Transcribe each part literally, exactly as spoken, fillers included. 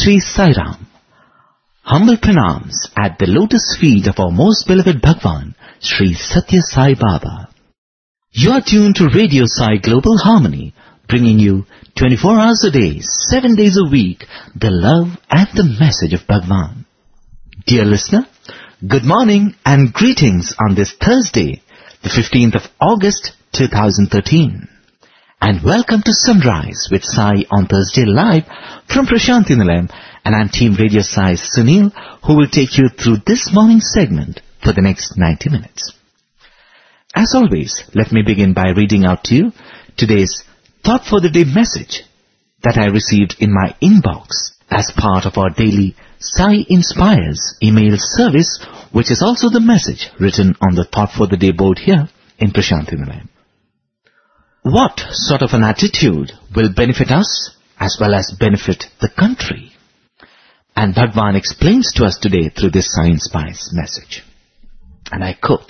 Sri Sai Ram. Humble pranams at the lotus feet of our most beloved Bhagwan, Sri Satya Sai Baba. You are tuned to Radio Sai Global Harmony, bringing you twenty-four hours a day, seven days a week, the love and the message of Bhagwan. Dear listener, good morning and greetings on this Thursday, the fifteenth of August, two thousand thirteen. And welcome to Sunrise with Sai on Thursday live from Prashanthi Nilayam, and I'm Team Radio Sai's Sunil, who will take you through this morning segment for the next ninety minutes. As always, let me begin by reading out to you today's Thought for the Day message that I received in my inbox as part of our daily Sai Inspires email service, which is also the message written on the Thought for the Day board here in Prashanthi Nilayam. What sort of an attitude will benefit us as well as benefit the country? And Bhagwan explains to us today through this Sai Inspires message. And I quote,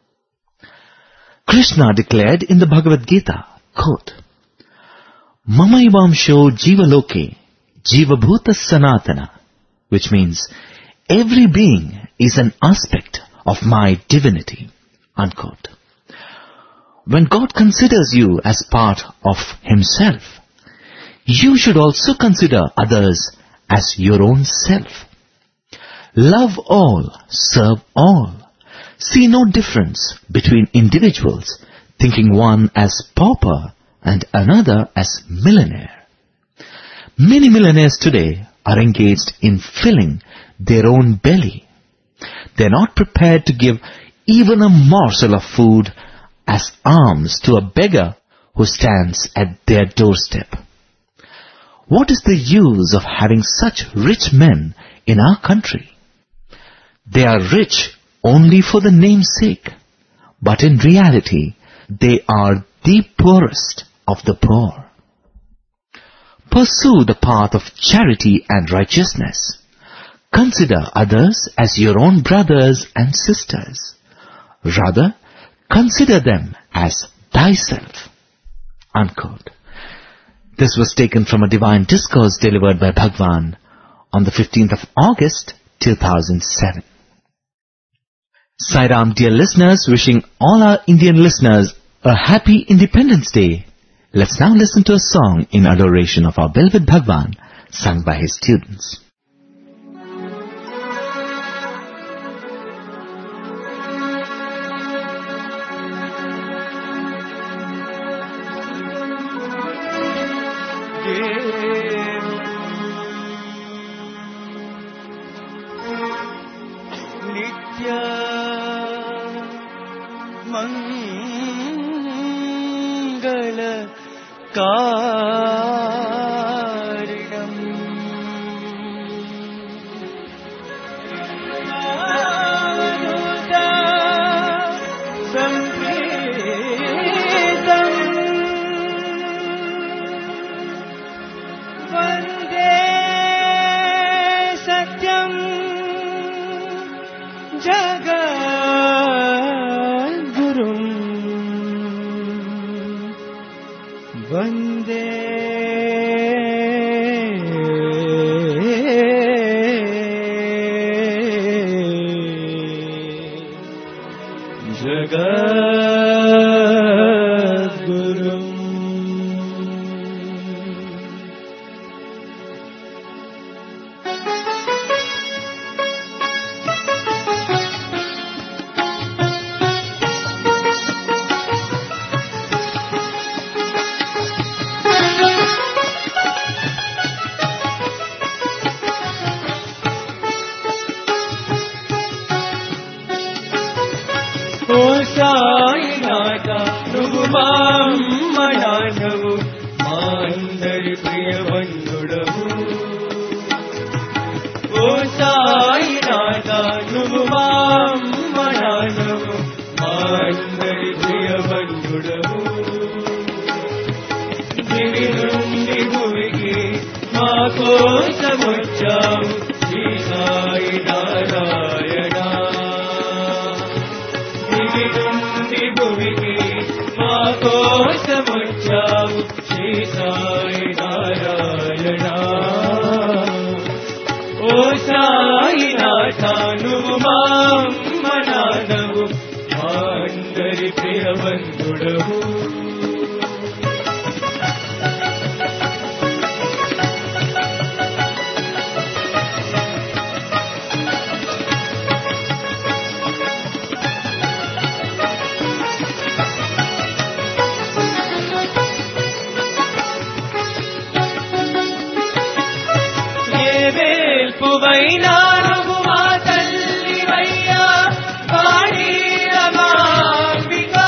Krishna declared in the Bhagavad Gita, quote, Mamaivamsho jiva loke, jiva bhuta sanatana, which means every being is an aspect of my divinity, unquote. When God considers you as part of Himself, you should also consider others as your own self. Love all, serve all. See no difference between individuals, thinking one as pauper and another as millionaire. Many millionaires today are engaged in filling their own belly. They are not prepared to give even a morsel of food as alms to a beggar who stands at their doorstep. What is the use of having such rich men in our country? They are rich only for the name's sake, but in reality, they are the poorest of the poor. Pursue the path of charity and righteousness. Consider others as your own brothers and sisters. Rather, consider them as thyself, unquote. This was taken from a divine discourse delivered by Bhagwan on the fifteenth of August, two thousand seven. Sai Ram, dear listeners, wishing all our Indian listeners a happy Independence Day. Let's now listen to a song in adoration of our beloved Bhagwan, sung by his students. నువ్వు మా అమ్మ నాన్నవు, మా అందరి ప్రియబంధుడవు. వేల్పువైనా నువ్వు మా తల్లివయ్యా, వాణీరమాంబికా.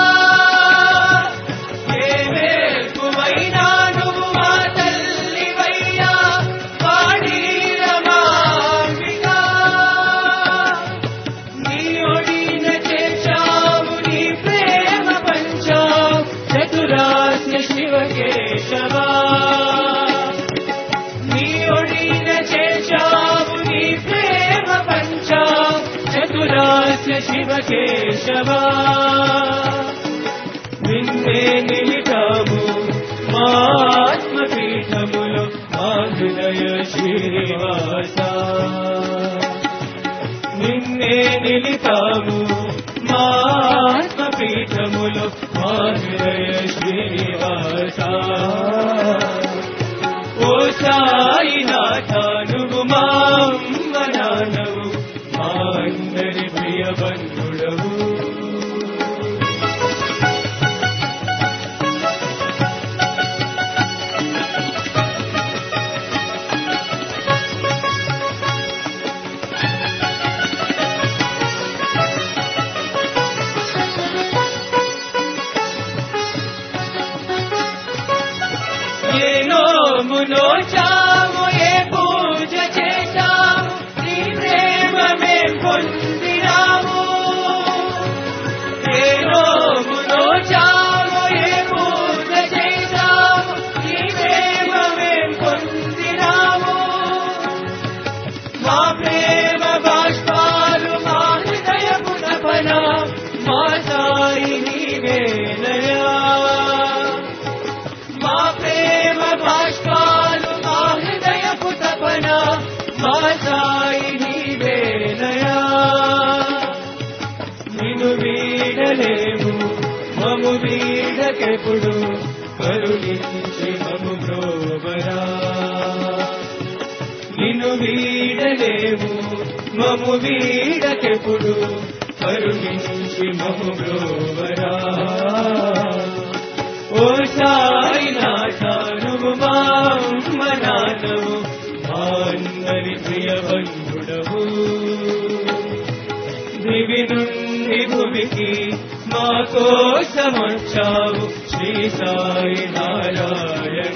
ఏ వేల్పువైనా నువ్వు మా తల్లివయ్యా, వాణీరమాంబికా. నీ ఒడిన చేశావు, నీ ప్రేమ పంచావు, చతురాస్య శివ కేశవా. శివ కేశవా, నిన్నే నిలిటాము మా ఆత్మపీఠములో, మా హృదయ శ్రీనివాస. నిన్నే నిలిటాము మా ఆత్మపీఠములో, మా హృదయ శ్రీనివాస. ఓ సాయినాథ నువ్వు మా అమ్మ నాన్నవు, మా అందరి ప్రియబంధుడవు. ఏ నోమునో చాము, ఏ పూజ చేశాము, నీ ప్రేమ మేం పొందినాము. ఏ నోమునో చాము, ఏ పూజ చేశాము, నీ ప్రేమ మేం పొందినాము. మా ప్రేమ బాష్పాలు, మా హృదయపు తపన, మా సాయి నీవేనయా. మా ప్రేమ బాష్పాలు, మా హృదయపు తపన, మా సాయి నీవేనయా. నిన్ను వీడలేము మము వీడకెప్పుడు, కరుణించి మము బ్రోవరా. నిన్ను వీడలేము మము వీడకెప్పుడు, కరుణించి మము బ్రోవరా. ఓ సాయినాథ నువ్వు మా అమ్మ నాన్నవు, మా అందరి ప్రియబంధుడవు. దివి నుండి భూమికి మా కోసమొచ్చావు, శ్రీ సాయి నారాయణ.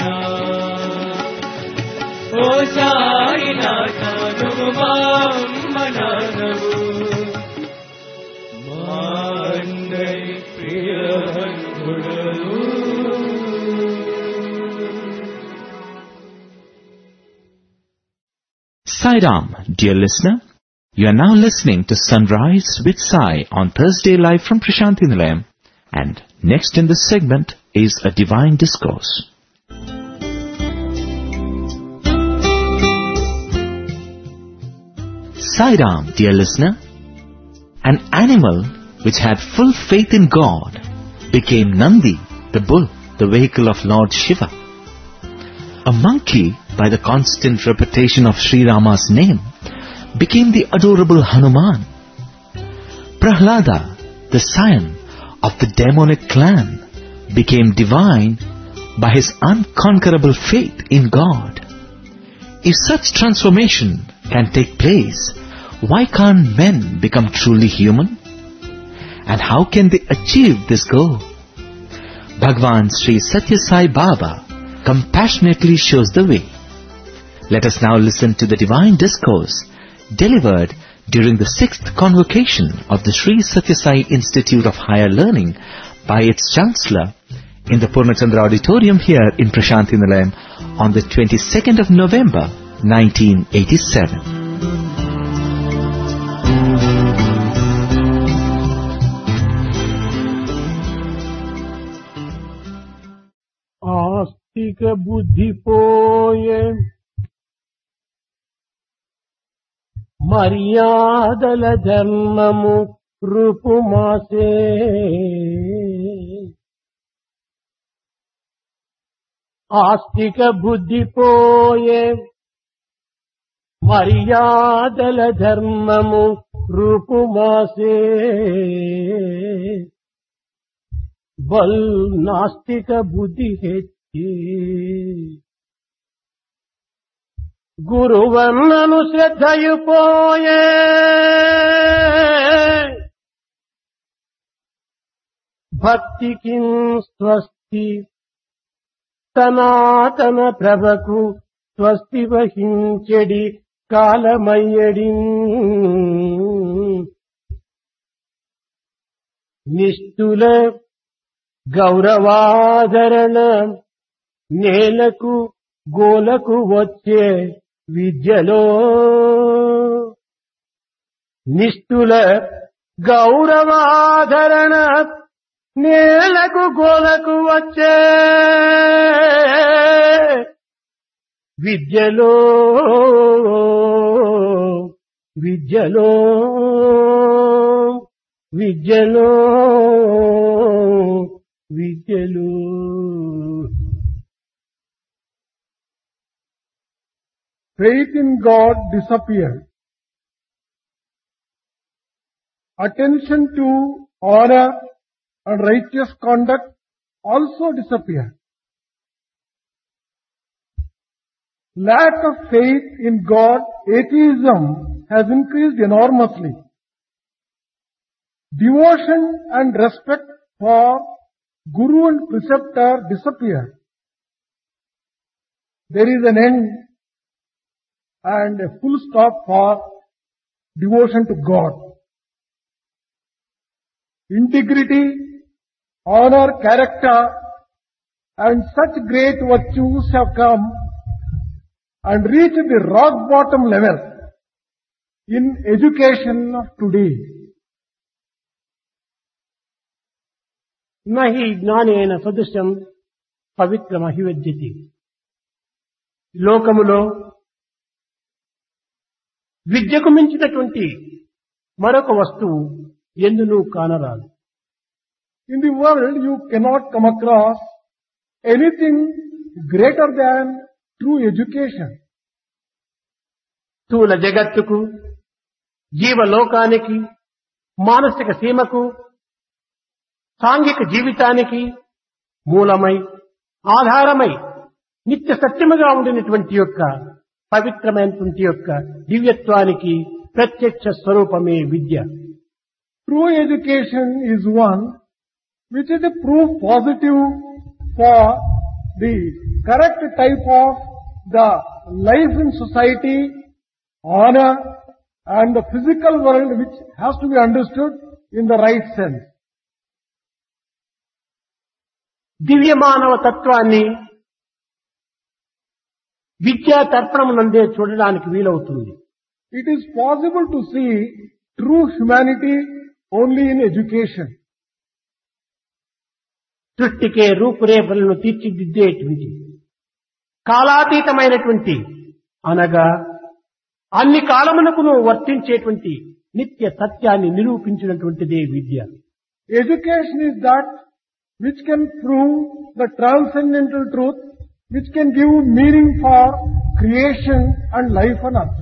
ఓ సాయినాథ నువ్వు మా అమ్మ నాన్నవు, మా అందరి ప్రియబంధుడవు. Sai Ram, dear listener, you are now listening to Sunrise with Sai on Thursday live from Prashanthi Nilayam, and next in this segment is a divine discourse. Sai Ram, dear listener, an animal which had full faith in God became Nandi, the bull, the vehicle of Lord Shiva. A monkey, by the constant repetition of Sri Rama's name, became the adorable Hanuman. Prahlada, the scion of the demonic clan, became divine by his unconquerable faith in God. If such transformation can take place, why can't men become truly human? And how can they achieve this goal? Bhagwan Sri Satya Sai Baba compassionately shows the way. Let us now listen to the divine discourse delivered during the sixth convocation of the Sri Satya Sai Institute of Higher Learning by its Chancellor in the Purnachandra Auditorium here in Prashanthi Nilayam on the twenty-second of November nineteen eighty-seven. ఆస్తిక బుద్ధి పోయే మర్యాదల ధర్మము రూపుమాసే ఆస్తిక బుద్ధి పోయే మర్యాదల ధర్మము రూపుమాసే బల్ నాస్తిక బుద్ధి హెచ్చి గురువర్ణను శ్రద్ధయు పోయే భక్తికి స్వస్తి సనాతన ప్రభకు స్వస్తి వహించెడి కాలమయ్యడి నిష్ఠుల గౌరవాదరణ నేలకు గోలకు వచ్చే విద్యలో నిష్ఠుల గౌరవాదరణ నేలకు గోలకు వచ్చే విద్యలో విద్యలో విద్యలో విద్యలో Faith in God disappeared. Attention to honor and righteous conduct also disappeared. Lack of faith in God, atheism, has increased enormously. Devotion and respect for Guru and preceptor disappeared. There is an end and a full stop for devotion to God. Integrity, honor, character, and such great virtues have come and reached the rock bottom level in education of today. నహి జ్ఞానేన సదృశం పవిత్రమహివజ్యతి. లోకములో విద్యకు మించినటువంటి మరొక వస్తువు ఎందునూ కానరాదు. In the world you cannot come across anything greater than true education. స్థూల జగత్తుకు, జీవలోకానికి, మానసిక సీమకు, సాంఘిక జీవితానికి మూలమై ఆధారమై నిత్య సత్యముగా ఉండినటువంటి యొక్క పవిత్రమైనటువంటి యొక్క దివ్యత్వానికి ప్రత్యక్ష స్వరూపమే విద్య. True education is one which is a proof positive for the correct type of the life in society, honor, and the physical world which has to be understood in the right sense. దివ్య మానవ తత్వాన్ని విద్యా తర్పణమునందే చూడడానికి వీలవుతుంది. It is possible to see true humanity only in education. సృష్టికే రూపురేఖలను తీర్చిదిద్దేటువంటి కాలాతీతమైనటువంటి అనగా అన్ని కాలమునకును వర్తించేటువంటి నిత్య సత్యాన్ని నిరూపించినటువంటిదే విద్య. Education is that which can prove the transcendental truth, which can give meaning for creation and life on earth.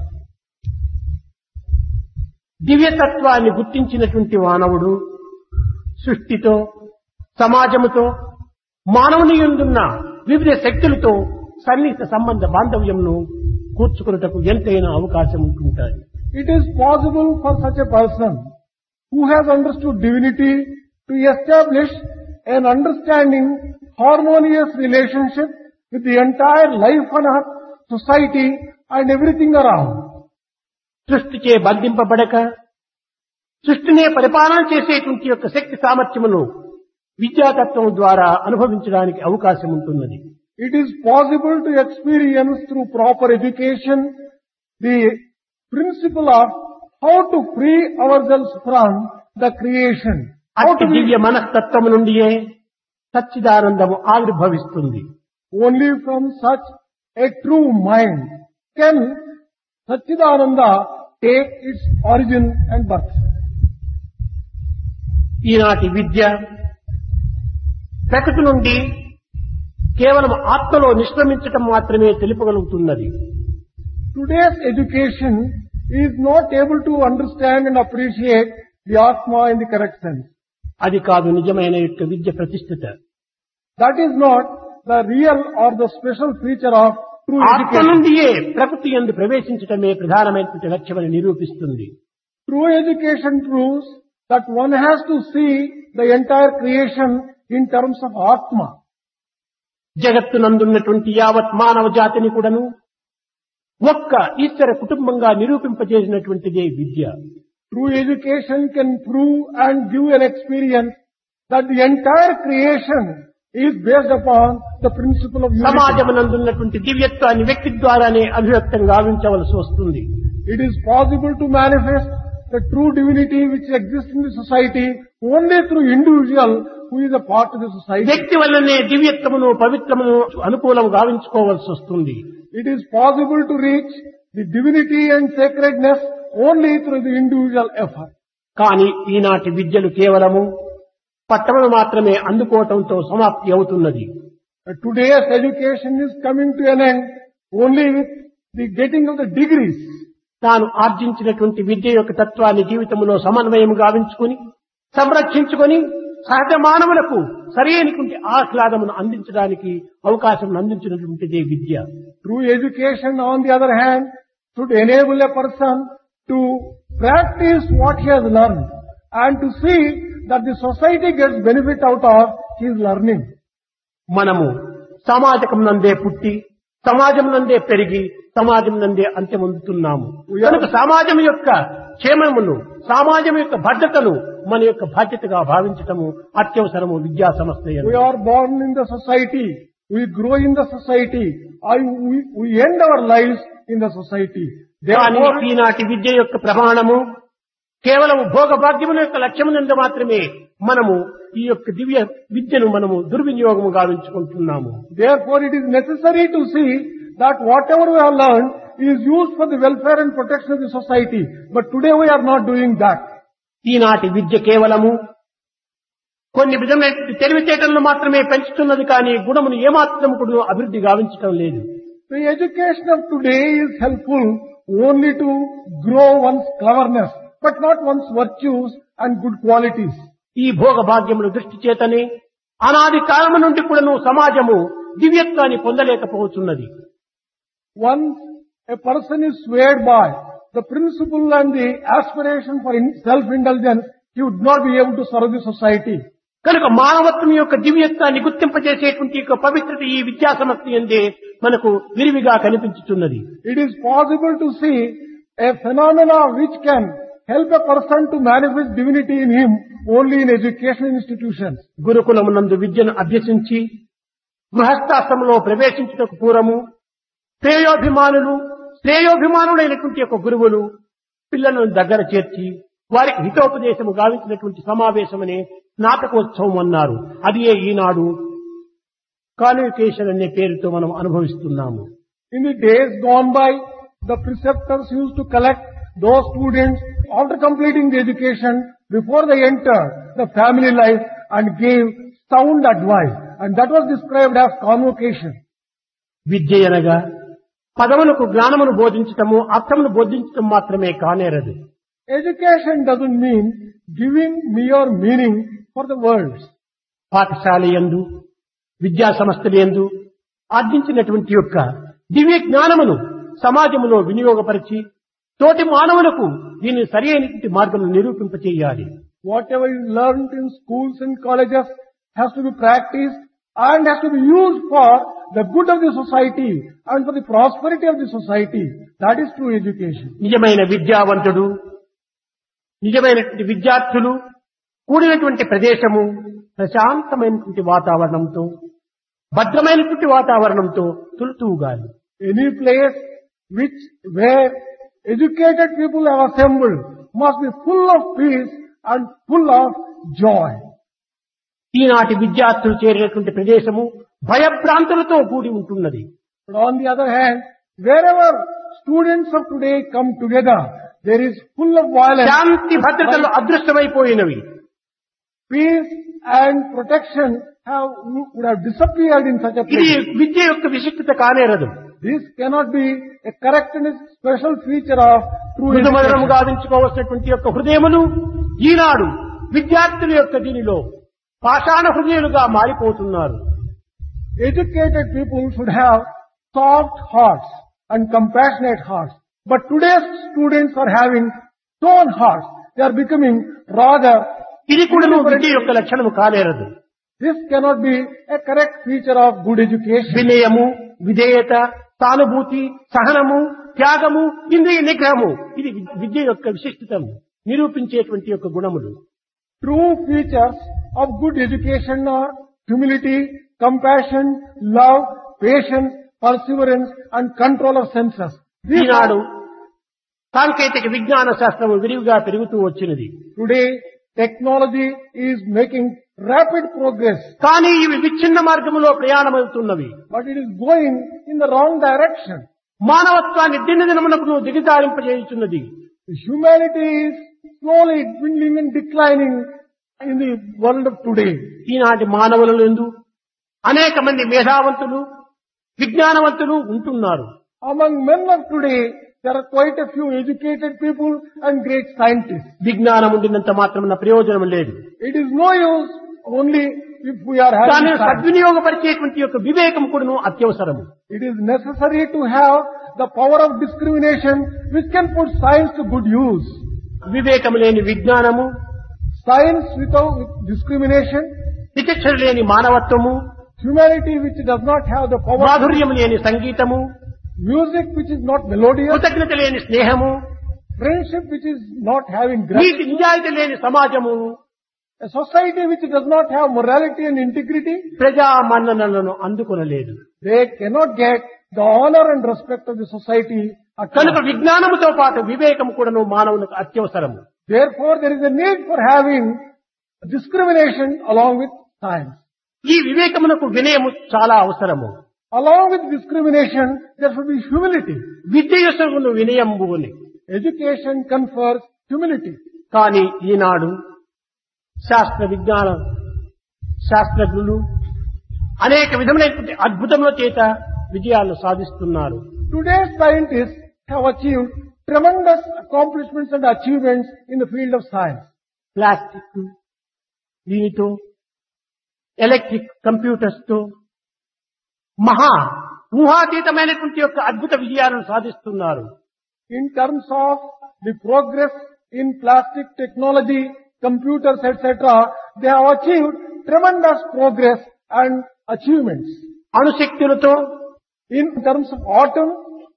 దివ్యతత్వాన్ని గుర్తించినటువంటి మానవుడు సృష్టితో, సమాజముతో, మానవుని యందున్న వివిధ శక్తులతో సన్నిహిత సంబంధ బాంధవ్యంను కూర్చుకున్నటకు ఎంతైనా అవకాశం ఉంటుంటాయి. It is possible for such a person who has understood divinity to establish an understanding, harmonious relationship with the entire life on earth, society and everything around. సృష్టిచే బంధింపబడక సృష్టినే పరిపాలన చేసేటువంటి యొక్క శక్తి సామర్థ్యమును విద్యాతత్వం ద్వారా అనుభవించడానికి అవకాశం ఉంటున్నది. It is possible to experience through proper education the principle of how to free ourselves from the creation. అట్టి దివ్య మనస్తత్వము నుండియే సచ్చిదానందము ఆవిర్భవిస్తుంది. Only from such a true mind can Satchidananda take its origin and birth. ఈనాటి విద్య ప్రకృతి నుండి కేవలం ఆత్మలో నిష్క్రమించటం మాత్రమే తెలుపగలుగుతున్నది. Today's education is not able to understand and appreciate the Atma in the correct sense. అది కాదు నిజమైన యొక్క విద్య ప్రతిష్ఠిత. That is not the real or the special feature of true ఆత్మ education. నుండియే ప్రకృతి యందు ప్రవేశించటమే ప్రధానమైనటువంటి లక్ష్యమని నిరూపిస్తుంది. True education proves that one has to see the entire creation in terms of Atma. జగత్తునందున్నటువంటి యావత్ మానవ జాతిని కూడాను ఒక్క ఈశ్వర కుటుంబంగా నిరూపింపజేసినటువంటిదే విద్య. True education can prove and give an experience that the entire creation is based upon the principle of unity. సమాజమునందున్నటువంటి దివ్యత్వాన్ని వ్యక్తి ద్వారానే అభివ్యక్తం గావించవలసి వస్తుంది. It is possible to manifest the true divinity which exists in the society only through individual who is a part of the society. వ్యక్తి వల్లనే దివ్యత్వమును పవిత్రమును అనుకూలం గావించుకోవలసి వస్తుంది. It is possible to reach the divinity and sacredness only through the individual effort. కానీ ఈనాటి విద్యలు కేవలము పట్టణము మాత్రమే అందుకోవటంతో సమాప్తి అవుతున్నది. But today's education is coming to an end only with the getting of the degrees. తాను ఆర్జించినటువంటి విద్య యొక్క తత్వాన్ని జీవితంలో సమన్వయం గావించుకుని సంరక్షించుకొని సహజ మానవులకు సరైనటువంటి ఆహ్లాదమును అందించడానికి అవకాశం అందించినటువంటిదే విద్య. True education, on the other hand, should enable a person to practice what he has learned and to see that the society gets benefit out of his learning. మనము సమాజకం నందే పుట్టి సమాజం నందే పెరిగి సమాజం నందే అంత్యమొందుతున్నాము. కనుక సమాజం యొక్క క్షేమమును సమాజం యొక్క భద్రతను మన యొక్క బాధ్యతగా భావించటము అత్యవసరము విద్యా సంస్థ. We are born in the society, we grow in the society, I, we, we end our lives in the society. కానీ Therefore, ఈనాటి విద్య యొక్క ప్రమాణము కేవలం భోగభాగ్యముల యొక్క లక్ష్యమునందు మాత్రమే మనము ఈ యొక్క దివ్య విద్యను మనము దుర్వినియోగము గావించుకుంటున్నాము. therefore it is necessary to see that whatever we have learned is used for the welfare and protection of the society. But today we are not doing that. ఈనాటి విద్య కేవలము కొన్ని విధమైన తెలివితేటలను మాత్రమే పెంచుతున్నది కానీ గుణమును ఏమాత్రం కూడా అభివృద్ధి గావించటం లేదు. The education of today is helpful only to grow one's cleverness, but not one's virtues and good qualities. ఈ భోగ భాగ్యముల దృష్టి చేతనే అనాది కాలము నుండి కూడాను సమాజము దివ్యత్వాన్ని పొందలేకపోతున్నది. Once a person is swayed by the principle and the aspiration for in- self-indulgence, he would not be able to serve the society. కనుక మానవత్వం యొక్క దివ్యత్వాన్ని గుర్తింపజేసేటువంటి యొక్క పవిత్రత ఈ విద్యా సంస్థ యందే మనకు విరివిగా కనిపించుతున్నది. It is possible to see a phenomena which can help a person to manifest divinity in him only in educational institutions. గురుకులమునందు విద్యను అభ్యసించి గృహస్థాశ్రమంలో ప్రవేశించుటకు పూర్వము శ్రేయోభిమానులు శ్రేయోభిమానులైనటువంటి యొక్క గురువులు పిల్లలను దగ్గర చేర్చి వారికి హితోపదేశము గావించినటువంటి సమావేశమనే నాటకోత్సవం అన్నారు. అది ఈనాడు కాన్వకేషన్ అనే పేరుతో మనం అనుభవిస్తున్నాము. In the days gone by, the preceptors used to collect those students after completing the education before they entered the family life and gave sound advice, and that was described as convocation. విద్య అనగా పదములకు జ్ఞానమును బోధించటము అర్థమును బోధించటం మాత్రమే కానేరదు. Education doesn't mean giving mere meaning for the words. పాఠశాల యందు విద్యా సంస్థల యందు ఆర్జించినటువంటి యొక్క దివ్య జ్ఞానమును సమాజములో వినియోగపరిచి తోటి మానవులకు దీన్ని సరి అయినటువంటి మార్గంలో నిరూపింపచేయాలి. Whatever is learned in schools and colleges has to be practiced and has to be used for the good of the society and for the prosperity of the society. That is true education. నిజమైన విద్యావంతుడు నిజమైనటువంటి విద్యార్థులు కూడినటువంటి ప్రదేశము ప్రశాంతమైనటువంటి వాతావరణంతో భద్రమైనటువంటి వాతావరణంతో తులుతూగాలి. Any place which where educated people have assembled must be full of peace and full of joy. ఈనాటి విద్యార్థులు చేరినటువంటి ప్రదేశము భయభ్రాంతులతో కూడి ఉంటున్నది. But on the other hand, wherever students of today come together, there is full of violence. శాంతి భద్రతలు అదృష్టమైపోయినవి. Peace and protection have would have disappeared in such a ఇది place. విద్య యొక్క విశిష్టత కానేరదు. This cannot be a correct and a special feature of true మృదుమధురము education. గావించుకోవలసినటువంటి యొక్క హృదయములు ఈనాడు విద్యార్థుల యొక్క దీనిలో పాషాణ హృదయాలుగా మారిపోతున్నారు. Educated people should have soft hearts and compassionate hearts. But today's students are having stone hearts. They are becoming rather, ఇది కూడా విద్య యొక్క లక్షణము కానేరదు. this cannot be a correct feature of good education. వినయము, విధేయత, సానుభూతి, సహనము, త్యాగము, ఇంద్రియ నిగ్రహము ఇది విద్య యొక్క విశిష్టతము నిరూపించేటువంటి యొక్క గుణములు. True features of good education are humility, compassion, love, patience, perseverance and control of senses. These Eenadu are, సాంకేతిక విజ్ఞాన శాస్త్రము విరివిగా పెరుగుతూ వచ్చినది. today technology is making rapid progress, కానీ ఇవి విచ్ఛిన్న మార్గములో ప్రయాణమవుతున్నవి. but it is going in the wrong direction. మానవత్వాన్ని దినదినమునకు దిగజారింపజేయుచున్నది. Humanity is slowly dwindling and declining in the world of today. ఈనాటి మానవులందు అనేక మంది మేధావంతులు, విజ్ఞానవంతులు ఉంటున్నారు. Among men of today, there are quite a few educated people and great scientists. విజ్ఞానం ఉండినంత మాత్రమున ప్రయోజనం లేదు. It is no use only if we are దాన్ని having science. సద్వినియోగపరిచేటువంటి యొక్క వివేకం కూడాను అత్యవసరము. It is necessary to have the power of discrimination which can put science to good use. వివేకము లేని విజ్ఞానము, Science without discrimination, విచక్షణ లేని మానవత్వము, humanity which does not have the power, మాధుర్యము లేని సంగీతము, music which is not melodious, కృతజ్ఞత లేని స్నేహము, friendship which is not having NITI gratitude, నిజాయితీ లేని సమాజము a society which does not have morality and integrity, ప్రజా మన్ననలను అందుకొనలేదు. they cannot get the honor and respect of the society at కనుక all. విజ్ఞానముతో పాటు వివేకము కూడాను మానవునికి అత్యవసరము. Therefore, there is a need for having discrimination along with science. ఈ వివేకమునకు వినయము చాలా అవసరము. Along with discrimination, there should be humility. Vidya యొసగును వినయంబుని. Education confers humility. కానీ ఈనాడు శాస్త్ర విజ్ఞాన శాస్త్రజ్ఞులు అనేక విధములైనటువంటి అద్భుతముల చేత విజయాలను సాధిస్తున్నారు. Today's scientists have achieved tremendous accomplishments and achievements in the field of science. Plastic దీనితో ఎలక్ట్రిక్ కంప్యూటర్స్ తో మహా ఊహాతీతమైనటువంటి యొక్క అద్భుత విజయాలను సాధిస్తున్నారు. In terms of the progress in plastic technology, computers, et cetera, they have achieved tremendous progress and achievements. అణుశక్తులతో, In terms of atom,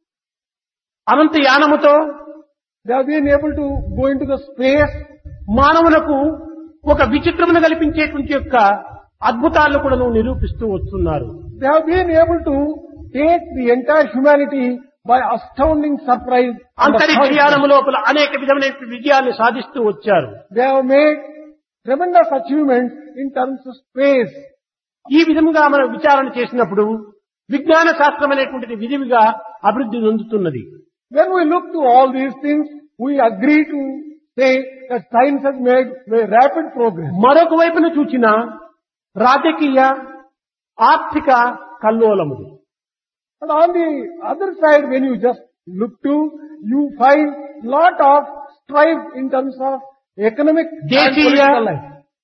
Anantha యానముతో they have been able to go into the space. మానవులకు ఒక విచిత్రమును కల్పించేటువంటి యొక్క అద్భుతాలను కూడా నిరూపిస్తూ వస్తున్నారు. They have been able to take the entire humanity by astounding surprise. and అంతరిక్ష astonishment. యానము లోపల అనేక విధమైన విజయాన్ని సాధిస్తూ వచ్చారు. They have made tremendous achievements in terms of space. ఈ విధంగా మనం విచారణ చేసినప్పుడు విజ్ఞాన శాస్త్రం అనేటువంటిది విధివిగా అభివృద్ధి చెందుతున్నది. When we look to all these things, we agree to say that science has made very rapid progress. మరొక వైపున చూచిన రాజకీయ ఆర్థిక కల్లోలములు, But on the other side, when you just look to, you find lot of strife in terms of economic and దేశీయ, political life.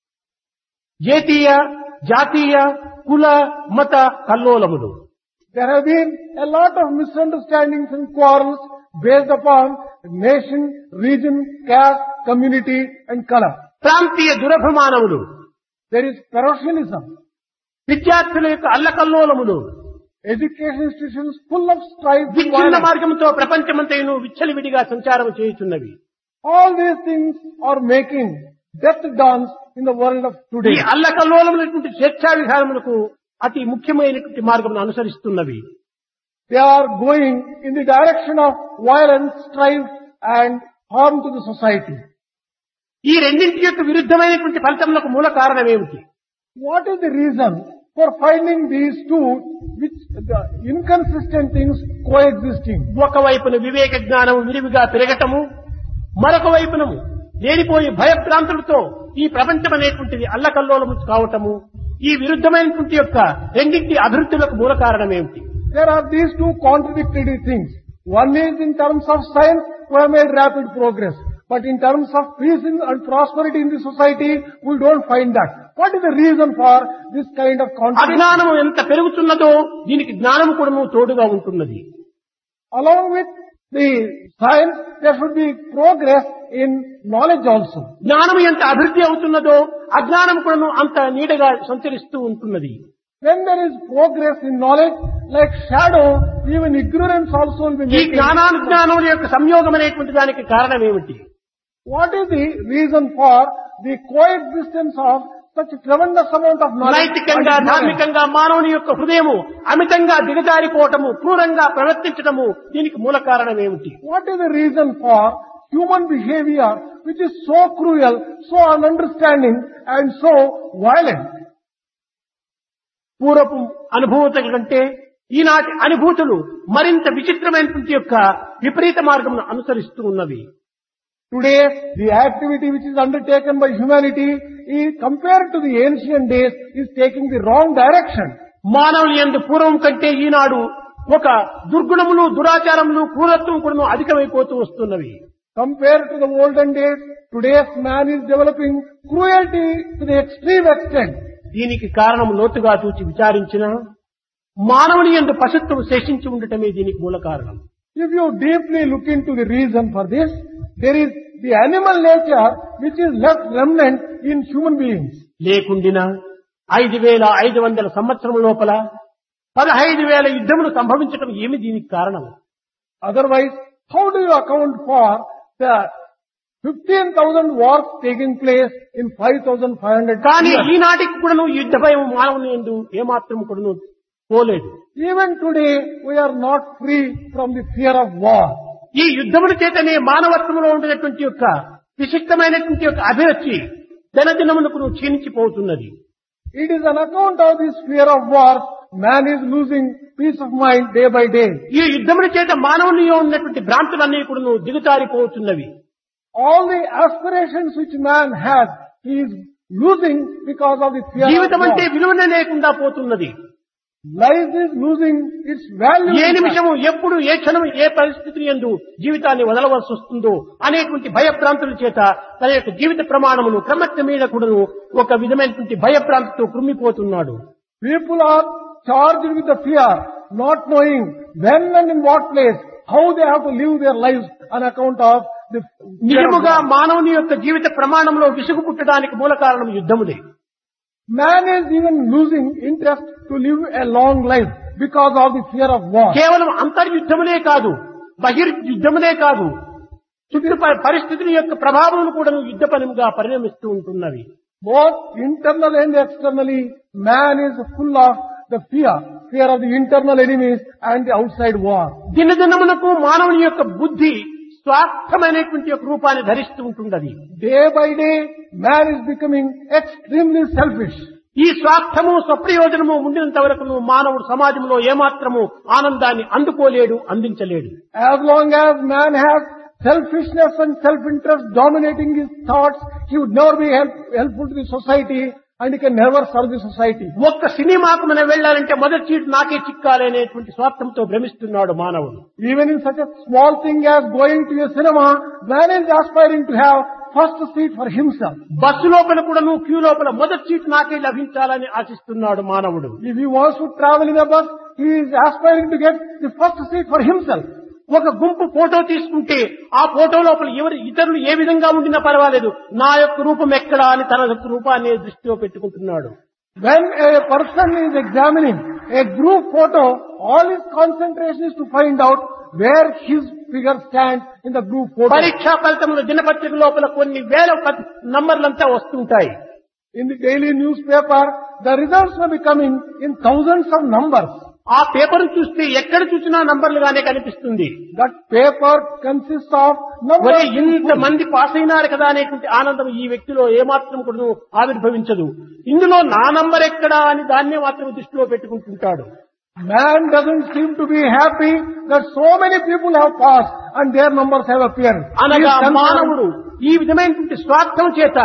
జాతీయ, జాతీయ కుల మత కల్లోలములు. There have been a lot of misunderstandings and quarrels based upon nation, region, caste, community and color. ప్రాంతీయ దురభిమానములు, There is parochialism. విద్యార్థుల యొక్క అల్లకల్లోలములు, Education institutions full of strife and విచ్ఛిన్న violence. మార్గంతో ప్రపంచమంతయును విచ్చలవిడిగా సంచారం చేయుచున్నవి. All these things are making death dance in the world of ఈ today. అల్లకల్లోలమైనటువంటి స్వేచ్ఛా విధానములకు అతి ముఖ్యమైనటువంటి మార్గమును అనుసరిస్తున్నవి. They are going in the direction of violence, strife and harm to the society. ఈ రెండింటి యొక్క విరుద్ధమైనటువంటి ఫలితములకు మూల కారణం ఏమిటి? What is the reason for finding these two which the inconsistent things coexisting? ఒకవైపున వివేక జ్ఞానం విరివిగా పెరగటము, మరొక వైపున లేనిపోయి భయభ్రాంతులతో ఈ ప్రపంచం అనేటువంటిది అల్లకల్లోలము కావటము, ఈ విరుద్ధమైనటువంటి యొక్క రెండింటి అభివృద్ధులకు మూల కారణమేమిటి? There are these two contradictory things. One is in terms of science, we have made rapid progress. But in terms of peace and prosperity in the society, we don't find that. What is the reason for this kind of contradiction? అజ్ఞానము ఎంత పెరుగుతున్నదో దీనికి జ్ఞానము కూడా తోడుగా ఉంటున్నది. Along with the science, there should be progress in knowledge also. జ్ఞానము ఎంత అభివృద్ధి అవుతున్నదో అజ్ఞానం కూడా అంత నీడగా సంచరిస్తూ ఉంటున్నది. When there is progress in knowledge, like shadow, even ignorance also will be ఈ making. జ్ఞానానుజ్ఞానముల యొక్క సంయోగం అనేటువంటి దానికి కారణం ఏమిటి? What is the reason for the coexistence of such a tremendous amount of knowledge? నైతికంగా and ignorance? ధార్మికంగా మానవుని యొక్క హృదయము అమితంగా దిగజారిపోవటము, క్రూరంగా ప్రవర్తించడము దీనికి మూల కారణం ఏమిటి? What is the reason for human behavior which is so cruel, so ununderstanding and so violent? పూర్వపు అనుభూతుల కంటే ఈనాటి అనుభూతులు మరింత విచిత్రమైనటువంటి యొక్క విపరీత మార్గమును అనుసరిస్తూ ఉన్నవి. Today, the activity which is undertaken by humanity is compared to the ancient days is taking the wrong direction. మానవుని యందు పూర్వం కంటే ఈనాడు ఒక దుర్గుణములు, దురాచారములు, క్రూరత్వం కూడా అధికమైపోతూ వస్తున్నవి. Compared to the olden days, today's man is developing cruelty to the extreme extent. దీనికి కారణం లోతుగా చూచి విచారించిన మానవుని యందు పశుత్వం శేషించి ఉండటమే దీనికి మూల కారణం. If you deeply look into the reason for this, there is the animal nature which is left remnant in human beings. లేకుండినా ఐదు వేల ఐదు వందల సంవత్సరం లోపల పదహైదు వేల యుద్ధములు సంభవించటం ఏమి దీనికి కారణం? Otherwise, how do you account for the fifteen thousand wars taking place in five thousand five hundred కానీ years? ఈనాటికి కూడాను యుద్ధ భయం మానవుని యందు ఏమాత్రం కూడాను పోలేదు. Even today, we are not free from the fear of war. ఈ యుద్ధముల చేతనే మానవత్వంలో ఉండేటువంటి యొక్క విశిష్టమైనటువంటి యొక్క అభిరుచి దినదినములకు క్షీణించిపోతున్నది. It is on account of this fear of war, man is losing peace of mind day by day. ఈ యుద్ధముల చేత మానవునిలో ఉన్నటువంటి భ్రాంతులన్నీ కూడాను దిగజారిపోతున్నవి. All the aspirations which man has, he is losing because of the fear జీవితం of అంటే war. విలువనే లేకుండా పోతున్నది. Life is losing its value. ఏ నిమిషము ఎప్పుడు ఏ క్షణం ఏ పరిస్థితి యందు జీవితాన్ని వదలవలసి వస్తుందో అనేటువంటి భయభ్రాంతుల చేత తన యొక్క జీవిత ప్రమాణమును క్రమత్వ మీద కూడాను ఒక విధమైనటువంటి భయభ్రాంతితో కృమ్మిపోతున్నాడు. People are charged with the fear, not knowing when and in what place, how they have to live their lives on account of the fear of నిజముగా war. మానవుని యొక్క జీవిత ప్రమాణంలో విసుగు పుట్టడానికి మూల కారణం యుద్ధముదే. Man is even losing interest to live a long life because of the fear of war. కేవలం అంతర్యుద్ధములే కాదు, బహిర్యుద్ధములే కాదు, చుట్టూ ప- పరిస్థితుల యొక్క ప్రభావం కూడా యుద్ధపరంగా పరిణమిస్తూ ఉంటున్నవి. Both internally and externally, man is full of the fear, fear of the internal enemies and the outside war. దినదినమునకు మానవుని యొక్క బుద్ధి స్వార్థమైనటువంటి యొక్క రూపాన్ని ధరిస్తూ ఉంటున్నది. Day by day, man is becoming extremely selfish. ఈ స్వార్థము స్వప్రయోజనము ఉండినంత వరకు మానవుడు సమాజంలో ఏమాత్రము ఆనందాన్ని అందుకోలేడు, అందించలేడు. As long as man has selfishness and self-interest dominating his thoughts, he would never be help, helpful to the society and he can never serve the society. ఒక్క సినిమాకు మనం వెళ్ళాలంటే మొదటి సీటు నాకే చిక్కాలి అనేటువంటి స్వార్థంతో భ్రమిస్తున్నాడు మానవుడు. Even in such a small thing as going to a cinema, man is aspiring to have first seat for himself. Bus లోపల కూడాను క్యూ లోపల మొదటి సీటు నాకే లభించాలని ఆశిస్తున్నాడు మానవుడు. If he wants to travel in a bus, he is aspiring to get the first seat for himself. ఒక గుంపు photo తీసుకుంటే ఆ ఫోటో లోపల ఎవరు ఇతరులు ఏ విధంగా ఉండినా పర్వాలేదు, నా యొక్క రూపం ఎక్కడా అని తన యొక్క రూపాన్ని దృష్టిలో పెట్టుకుంటున్నాడు. When a person is examining a group photo, all his concentration is to find out where his figure stands in the group photo. పరీక్షా ఫలితముల దినపత్రిక లోపల కొన్ని వేల ప- నంబర్లంతా వస్తుంటాయి. In the daily newspaper, the results may be coming in thousands of numbers. ఆ paper చూస్తే ఎక్కడ చూసినా నంబర్లుగానే కనిపిస్తుంది. That paper consists of numbers. ఒరే ఇంత మంది పాస్ అయినారు కదా అనేటువంటి ఆనందం ఈ వ్యక్తిలో ఏమాత్రం కూడా ఆవిర్భవించదు. ఇందులో నా నంబర్ ఎక్కడా అని దాన్నే మాత్రం దృష్టిలో పెట్టుకుంటుంటాడు. Man doesn't seem to be happy that so many people have passed and their numbers have appeared. అనగా He is concerned- మానవుడు ఈ విధమైనటువంటి స్వార్థం చేత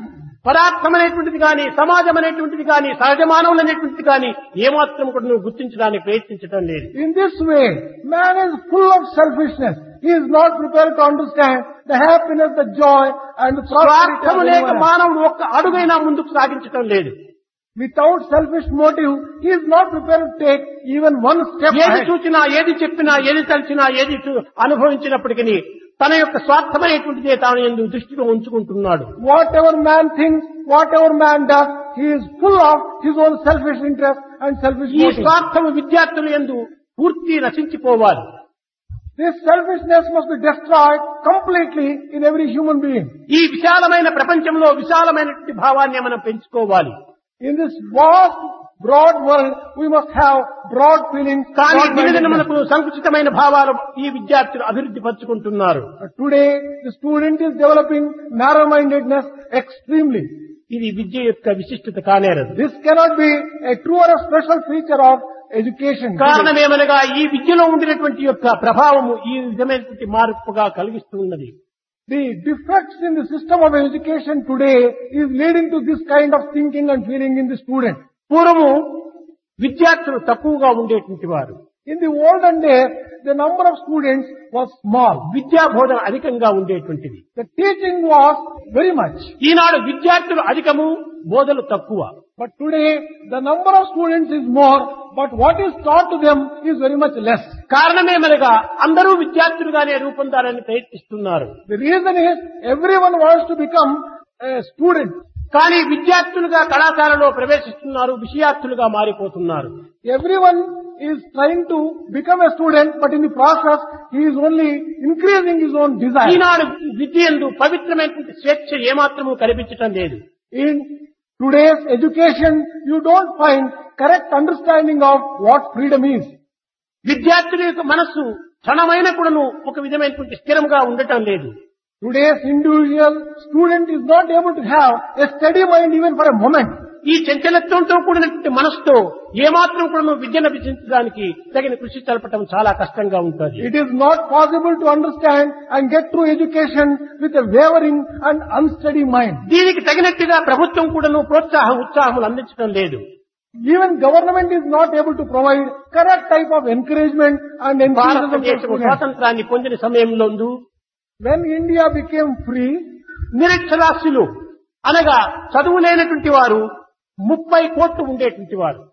పదార్థం అనేటువంటిది కానీ సమాజం అనేటువంటిది కానీ సహజ మానవులు అనేటువంటిది కానీ ఏమాత్రం కూడా నువ్వు గుర్తించడానికి ప్రయత్నించడం లేదు. In this way, man is full of selfishness. He is not prepared to understand the happiness, the joy and the prosperity స్వార్థం of లేక everyone. మానవుడు ఒక్క అడుగైనా ముందుకు సాగించడం లేదు. Without selfish motive, he is not prepared to take even one step ఏది ahead. చూచినా ఏది చెప్పినా ఏది తలిచినా ఏది చూ- అనుభవించినప్పటికీ తన యొక్క స్వార్థమైనటువంటిదే తాను ఎందు దృష్టిలో ఉంచుకుంటున్నాడు. Whatever man thinks, whatever man does, he is full of his own selfish interest and selfish ఈ motive. స్వార్థము విద్యార్థులు ఎందు పూర్తి నశించిపోవాలి. This selfishness must be destroyed completely in every human being. ఈ విశాలమైన ప్రపంచంలో విశాలమైనటువంటి భావాన్ని మనం పెంచుకోవాలి. In this vast, broad world, we must have broad feelings. కానీ broad mindedness. దినదినములకు సంకుచితమైన భావాలు ఈ విద్యార్థులు అభివృద్ధి పరుచుకుంటున్నారు. But today, the student is developing narrow-mindedness extremely. ఇది విద్య యొక్క విశిష్టత కానేరదు. This cannot be a true or a special feature of education. కారణమేమనగా ఈ విద్యలో ఉండినటువంటి యొక్క ప్రభావము ఈ విధమైనటువంటి మార్పుగా కలిగిస్తున్నది. The defects in the system of education today is leading to this kind of thinking and feeling in the student. పూర్వము విద్యార్థులు తక్కువగా ఉండేటువంటి వారు. In the olden days, the number of students was small. విద్యా బోధన అధికంగా ఉండేటువంటిది. The teaching was very much. ఈనాడు విద్యార్థులు అధికము, బోధలు తక్కువ. But today, the number of students is more, but what is taught to them is very much less. కారణమేమనగా అందరూ విద్యార్థులుగానే రూపొందాలని ప్రయత్నిస్తున్నారు. The reason is everyone wants to become a student. కానీ విద్యార్థులుగా కళాశాలలో ప్రవేశిస్తున్నారు, విషయార్థులుగా మారిపోతున్నారు. Everyone is trying to become a student, but in the process, he is only increasing his own desire. ఈనాడు విద్యందు పవిత్రమైనటువంటి స్వేచ్ఛ ఏమాత్రము కనిపించటం లేదు. In today's education, you don't find correct understanding of what freedom is. విద్యార్థుల యొక్క మనస్సు క్షణమైన కూడాను ఒక విధమైనటువంటి స్థిరంగా ఉండటం లేదు. Today's individual student is not able to have a steady mind even for a moment. ఈ చంచలత్వంతో కూడినటువంటి మనస్సుతో ఏమాత్రం కూడా విద్యను అభ్యసించడానికి తగిన కృషి జరపటం చాలా కష్టంగా ఉంటుంది. It is not possible to understand and get through education with a wavering and unsteady mind. దీనికి తగినట్టుగా ప్రభుత్వం కూడాను ప్రోత్సాహం ఉత్సాహములు అందించడం లేదు. Even government is not able to provide correct type of encouragement and enthusiasm for భారతదేశం students. స్వాతంత్రాన్ని పొందిన సమయంలో When India became free, నిరక్షరాస్యులు అనగా చదువు లేనటువంటి వారు ముప్పై కోట్లు ఉండేటువంటి వారు.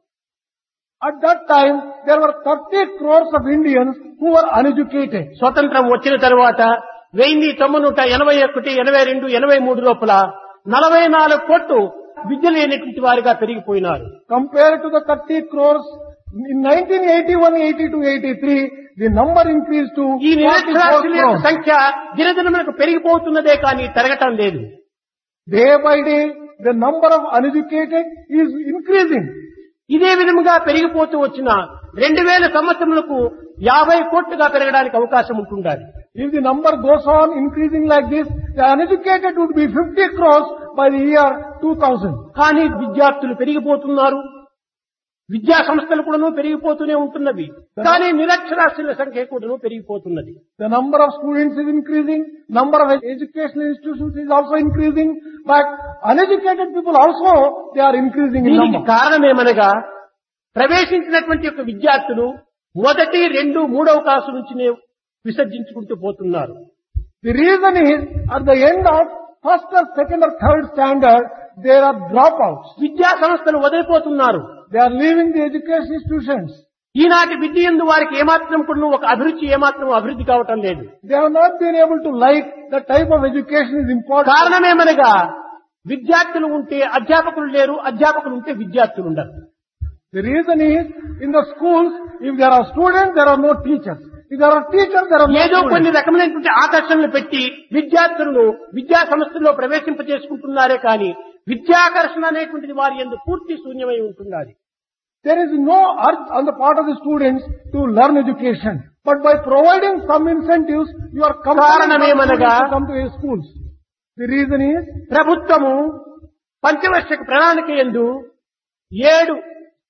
at that time there were thirty crores of Indians who were uneducated. స్వతంత్రం వచ్చిన తరువాత వెయ్యి తొమ్మిది నూట ఎనభై ఒకటి ఎనభై రెండు ఎనభై మూడు లోపల నలభై నాలుగు కోట్లు విద్య లేనటువంటి వారిగా పెరిగిపోయినారు. Compared to the thirty crores in nineteen eighty-one, eighty-two, eighty-three, the number increased to ఈ forty-four నిరక్షరాస్యుల యొక్క crores. సంఖ్య దినదినములకు పెరిగిపోతున్నదే కానీ తరగటం లేదు. Day by day, the number of uneducated is increasing. ఇదే విధముగా పెరిగిపోతూ వచ్చిన రెండు వేల సంవత్సరములకు యాభై కోట్లుగా పెరగడానికి అవకాశం ఉంటుండాలి. If the number goes on increasing like this, the uneducated would be fifty crores by the year two thousand. కానీ విద్యార్థులు పెరిగిపోతున్నారు, విద్యా సంస్థలు కూడాను పెరిగిపోతూనే ఉంటున్నవి. కానీ నిరక్షరాస్యుల సంఖ్య కూడాను పెరిగిపోతున్నది. The number of students is increasing, number of educational institutions is also increasing, but uneducated people also, they are increasing in దీనికి number. కారణమేమనగా ప్రవేశించినటువంటి యొక్క విద్యార్థులు మొదటి రెండు మూడవ క్లాసు నుంచినే విసర్జించుకుంటూ పోతున్నారు. The reason is, at the end of first or second or third standard, there are dropouts. విద్యా సంస్థలు వదిలిపోతున్నారు. They are leaving the education institutions. ఈనాటి విద్య యందు వారికి ఏమాత్రం కూడా ఒక అభిరుచి ఏమాత్రం అభివృద్ధి కావటం లేదు. They have not been able to like the type of education is important. కారణమేమనగా విద్యార్థులు ఉంటే అధ్యాపకులు లేరు, అధ్యాపకులు ఉంటే విద్యార్థులు ఉండరు. The reason is, in the schools, if there are students, there are no teachers. If there are teachers, there are no ఏదో కొన్ని students. రకమైనటువంటి ఆకర్షణలు పెట్టి విద్యార్థులను విద్యా సంస్థల్లో ప్రవేశింపజేసుకుంటున్నారే కానీ విద్యాకర్షణ అనేటువంటిది వారి యందు పూర్తి శూన్యమై ఉంటున్నది. There is no urge on the part of the students to learn education. But by providing some incentives, you are compelling కారణమేమనగా students to come to your schools. The reason is, ప్రభుత్వము పంచవర్ష ప్రణాళిక యందు ఏడు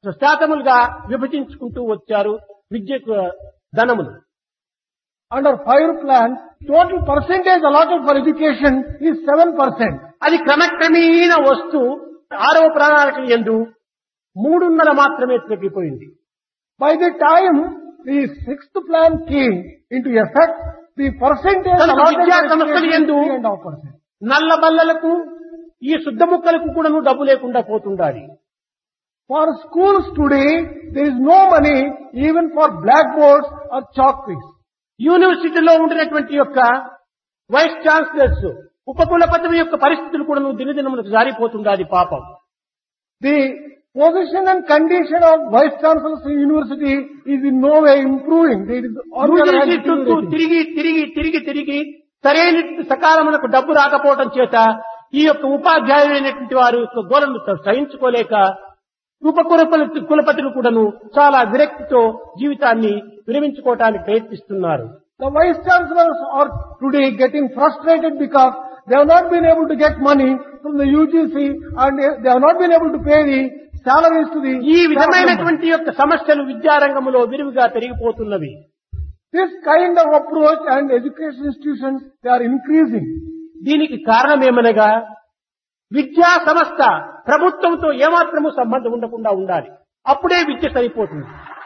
శాతములుగా విభజించుకుంటూ వచ్చారు విద్యకు ధనములు. Under five plan, total percentage allotted for education is seven percent. అది క్రమక్రమేణ వస్తూ ఆరవ ప్రణాళిక యందు మూడున్నర మాత్రమే తగ్గిపోయింది. By the time the sixth plan came into effect, the percentage కనుక allotted విద్యా for సంస్థల education యందు is three and a half percent. నల్ల బల్లలకు ఈ శుద్ధ ముక్కలకు కూడాను డబ్బు లేకుండా పోతుండాలి. For schools today, there is no money even for blackboards or chalk picks. యూనివర్సిటీలో ఉండినటువంటి యొక్క వైస్ ఛాన్సలర్స్ ఉపకులపతి యొక్క పరిస్థితులు కూడా దినదినములకు జారిపోతుండాలి పాపం. The position and condition of vice chancellors in university is in no way improving. There is on the other hand university చుట్టూ deteriorating. తిరిగి తిరిగి తిరిగి తిరిగి సరైన సకాలమునకు డబ్బు రాకపోవడం చేత ఈ యొక్క ఉపాధ్యాయులైనటువంటి వారు యొక్క గోలను సహించుకోలేక ఉపకులపతి కులపతులు కూడాను చాలా విరక్తితో జీవితాన్ని విరమించుకోవటానికి ప్రయత్నిస్తున్నారు. The vice chancellors are today getting frustrated because they have not been able to get money from the U G C and they have not been able to pay the salaries to the ఈ staff members. విధమైనటువంటి యొక్క సమస్యలు విద్యారంగంలో విరివిగా పెరిగిపోతున్నవి. This kind of approach and education institutions, they are increasing. దీనికి కారణమేమనగా విద్యా సంస్థ ప్రభుత్వంతో ఏమాత్రము సంబంధం ఉండకుండా ఉండాలి. అప్పుడే విద్య సరిపోతుంది.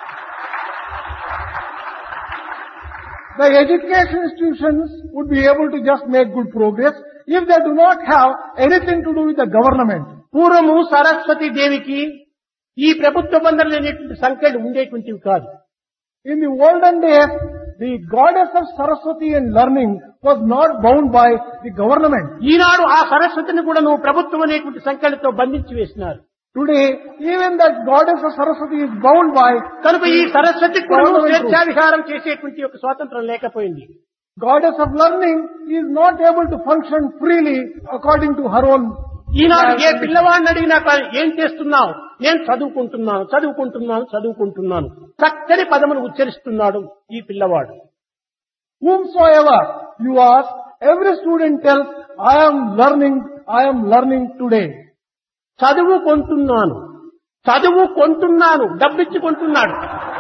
The education institutions would be able to just make good progress if they do not have anything to do with the government. పూర్వము సరస్వతి దేవికి ఈ ప్రభుత్వ బంధువులు అనేటువంటి సంఖ్యలు ఉండేటువంటివి కాదు. In the olden days, the goddess of Saraswati and learning was not bound by the government. ఈనాడు ఆ సరస్వతిని కూడా నువ్వు ప్రభుత్వం అనేటువంటి సంఖ్యలతో బంధించి వేసినారు. Today, even that goddess of Saraswati is bound by కనుక ఈ సరస్వతికి కూడా నువ్వు స్వేచ్ఛావిహారం చేసేటువంటి ఒక స్వాతంత్రం లేకపోయింది. goddess of learning is not able to function freely according to her own. ఈనాడు ఏ పిల్లవాడిని అడిగినా కానీ ఏం చేస్తున్నావు? నేను చదువుకుంటున్నాను చదువుకుంటున్నాను చదువుకుంటున్నాను చక్కని పదములు ఉచ్చరిస్తున్నాడు ఈ పిల్లవాడు. Whomsoever you ask, every student tells, I am learning, I am learning today. చదువుకుంటున్నాను చదువుకుంటున్నాను డబ్బిచ్చుకుంటున్నాడు.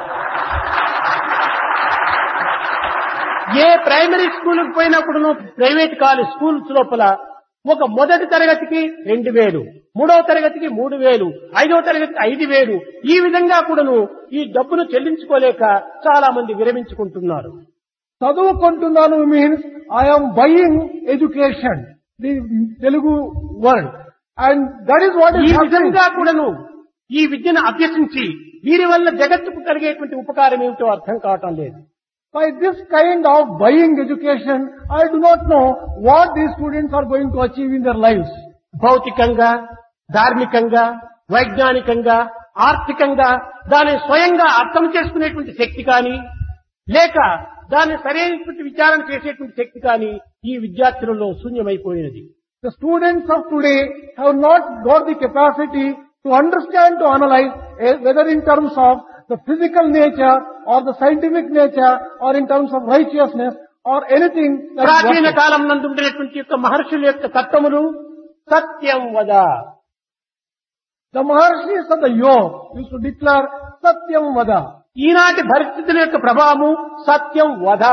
ఏ ప్రైమరీ స్కూల్కి పోయినప్పుడు ప్రైవేట్ కాలేజ్ స్కూల్స్ లోపల ఒక మొదటి తరగతికి రెండు వేలు, మూడవ తరగతికి మూడు వేలు, ఐదవ తరగతికి ఐదు వేలు, ఈ విధంగా కూడాను ఈ డబ్బును చెల్లించుకోలేక చాలా మంది విరమించుకుంటున్నారు. Chaduvukuntunnanu means I am buying education, the Telugu word. And that is what ఈ is happening. విధంగా కూడాను ఈ విద్యను అభ్యసించి వీరి వల్ల జగత్తుకు కలిగేటువంటి ఉపకారం ఏమిటో అర్థం కావటం లేదు. By this kind of buying education, I do not know what these students are going to achieve in their lives. భౌతికంగా, ధార్మికంగా, వైజ్ఞానికంగా, ఆర్థికంగా దాన్ని స్వయంగా అర్థం చేసుకునేటువంటి శక్తి కానీ లేక దాన్ని సరైనటువంటి విచారణ చేసేటువంటి శక్తి కానీ ఈ విద్యార్థులలో శూన్యమైపోయినది. The students of today have not got the capacity to understand, to analyze, eh, whether in terms of the physical nature or the scientific nature or in terms of righteousness or anything. that is ప్రాచీన worship. కాలం నందు ఉండేటువంటి యొక్క మహర్షుల యొక్క తత్వములు సత్యం వద. The Maharshis of the Yoga used to declare Satyam Vada. ఈనాటి పరిస్థితుల యొక్క ప్రభావము సత్యం వద.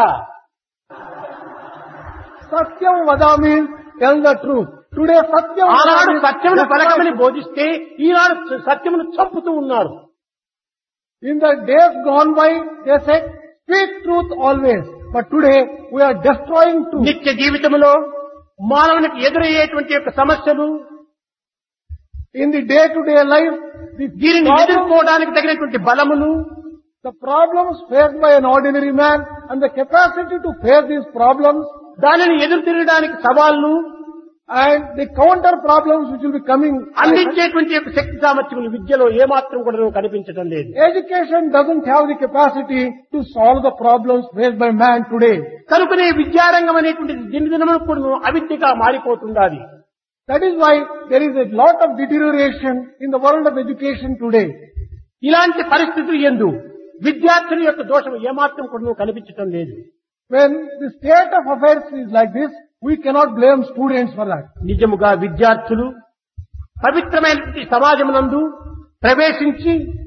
Satyam Vada means tell the truth. Today Satyam Vada ఆనాడు means సత్యమును destroy పలకమని truth. బోధిస్తే ఈనాడు సత్యమును చంపుతూ ఉన్నారు. In the days gone by, they said, speak truth always. But today, we are destroying truth. నిత్య జీవితంలో మానవునికి ఎదురయ్యేటువంటి యొక్క సమస్యలు In the day-to-day life, the దీనిని problems, ఎదుర్కోవడానికి తగినటువంటి బలములు the problems faced by an ordinary man and the capacity to face these problems దానిని ఎదురు తిరగడానికి సవాళ్లు and the counter problems which will be coming. అందించేటువంటి యొక్క శక్తి సామర్థ్యములు విద్యలో ఏమాత్రం కూడా కనిపించడం లేదు. Education doesn't have the capacity to solve the problems faced by man today. కనుకనే విద్యారంగం అనేటువంటిది దినదినములకు కూడా అవిద్యగా మారిపోతుండాలి. That is why there is a lot of deterioration in the world of education today. ఇలాంటి పరిస్థితులు యందు విద్యార్థుల యొక్క దోషం ఏమాత్రం కూడా కనిపించడం లేదు. When the state of affairs is like this, we cannot blame students for that. నిజముగా విద్యార్థులు పవిత్రమైనటువంటి సమాజమునందు ప్రవేశించి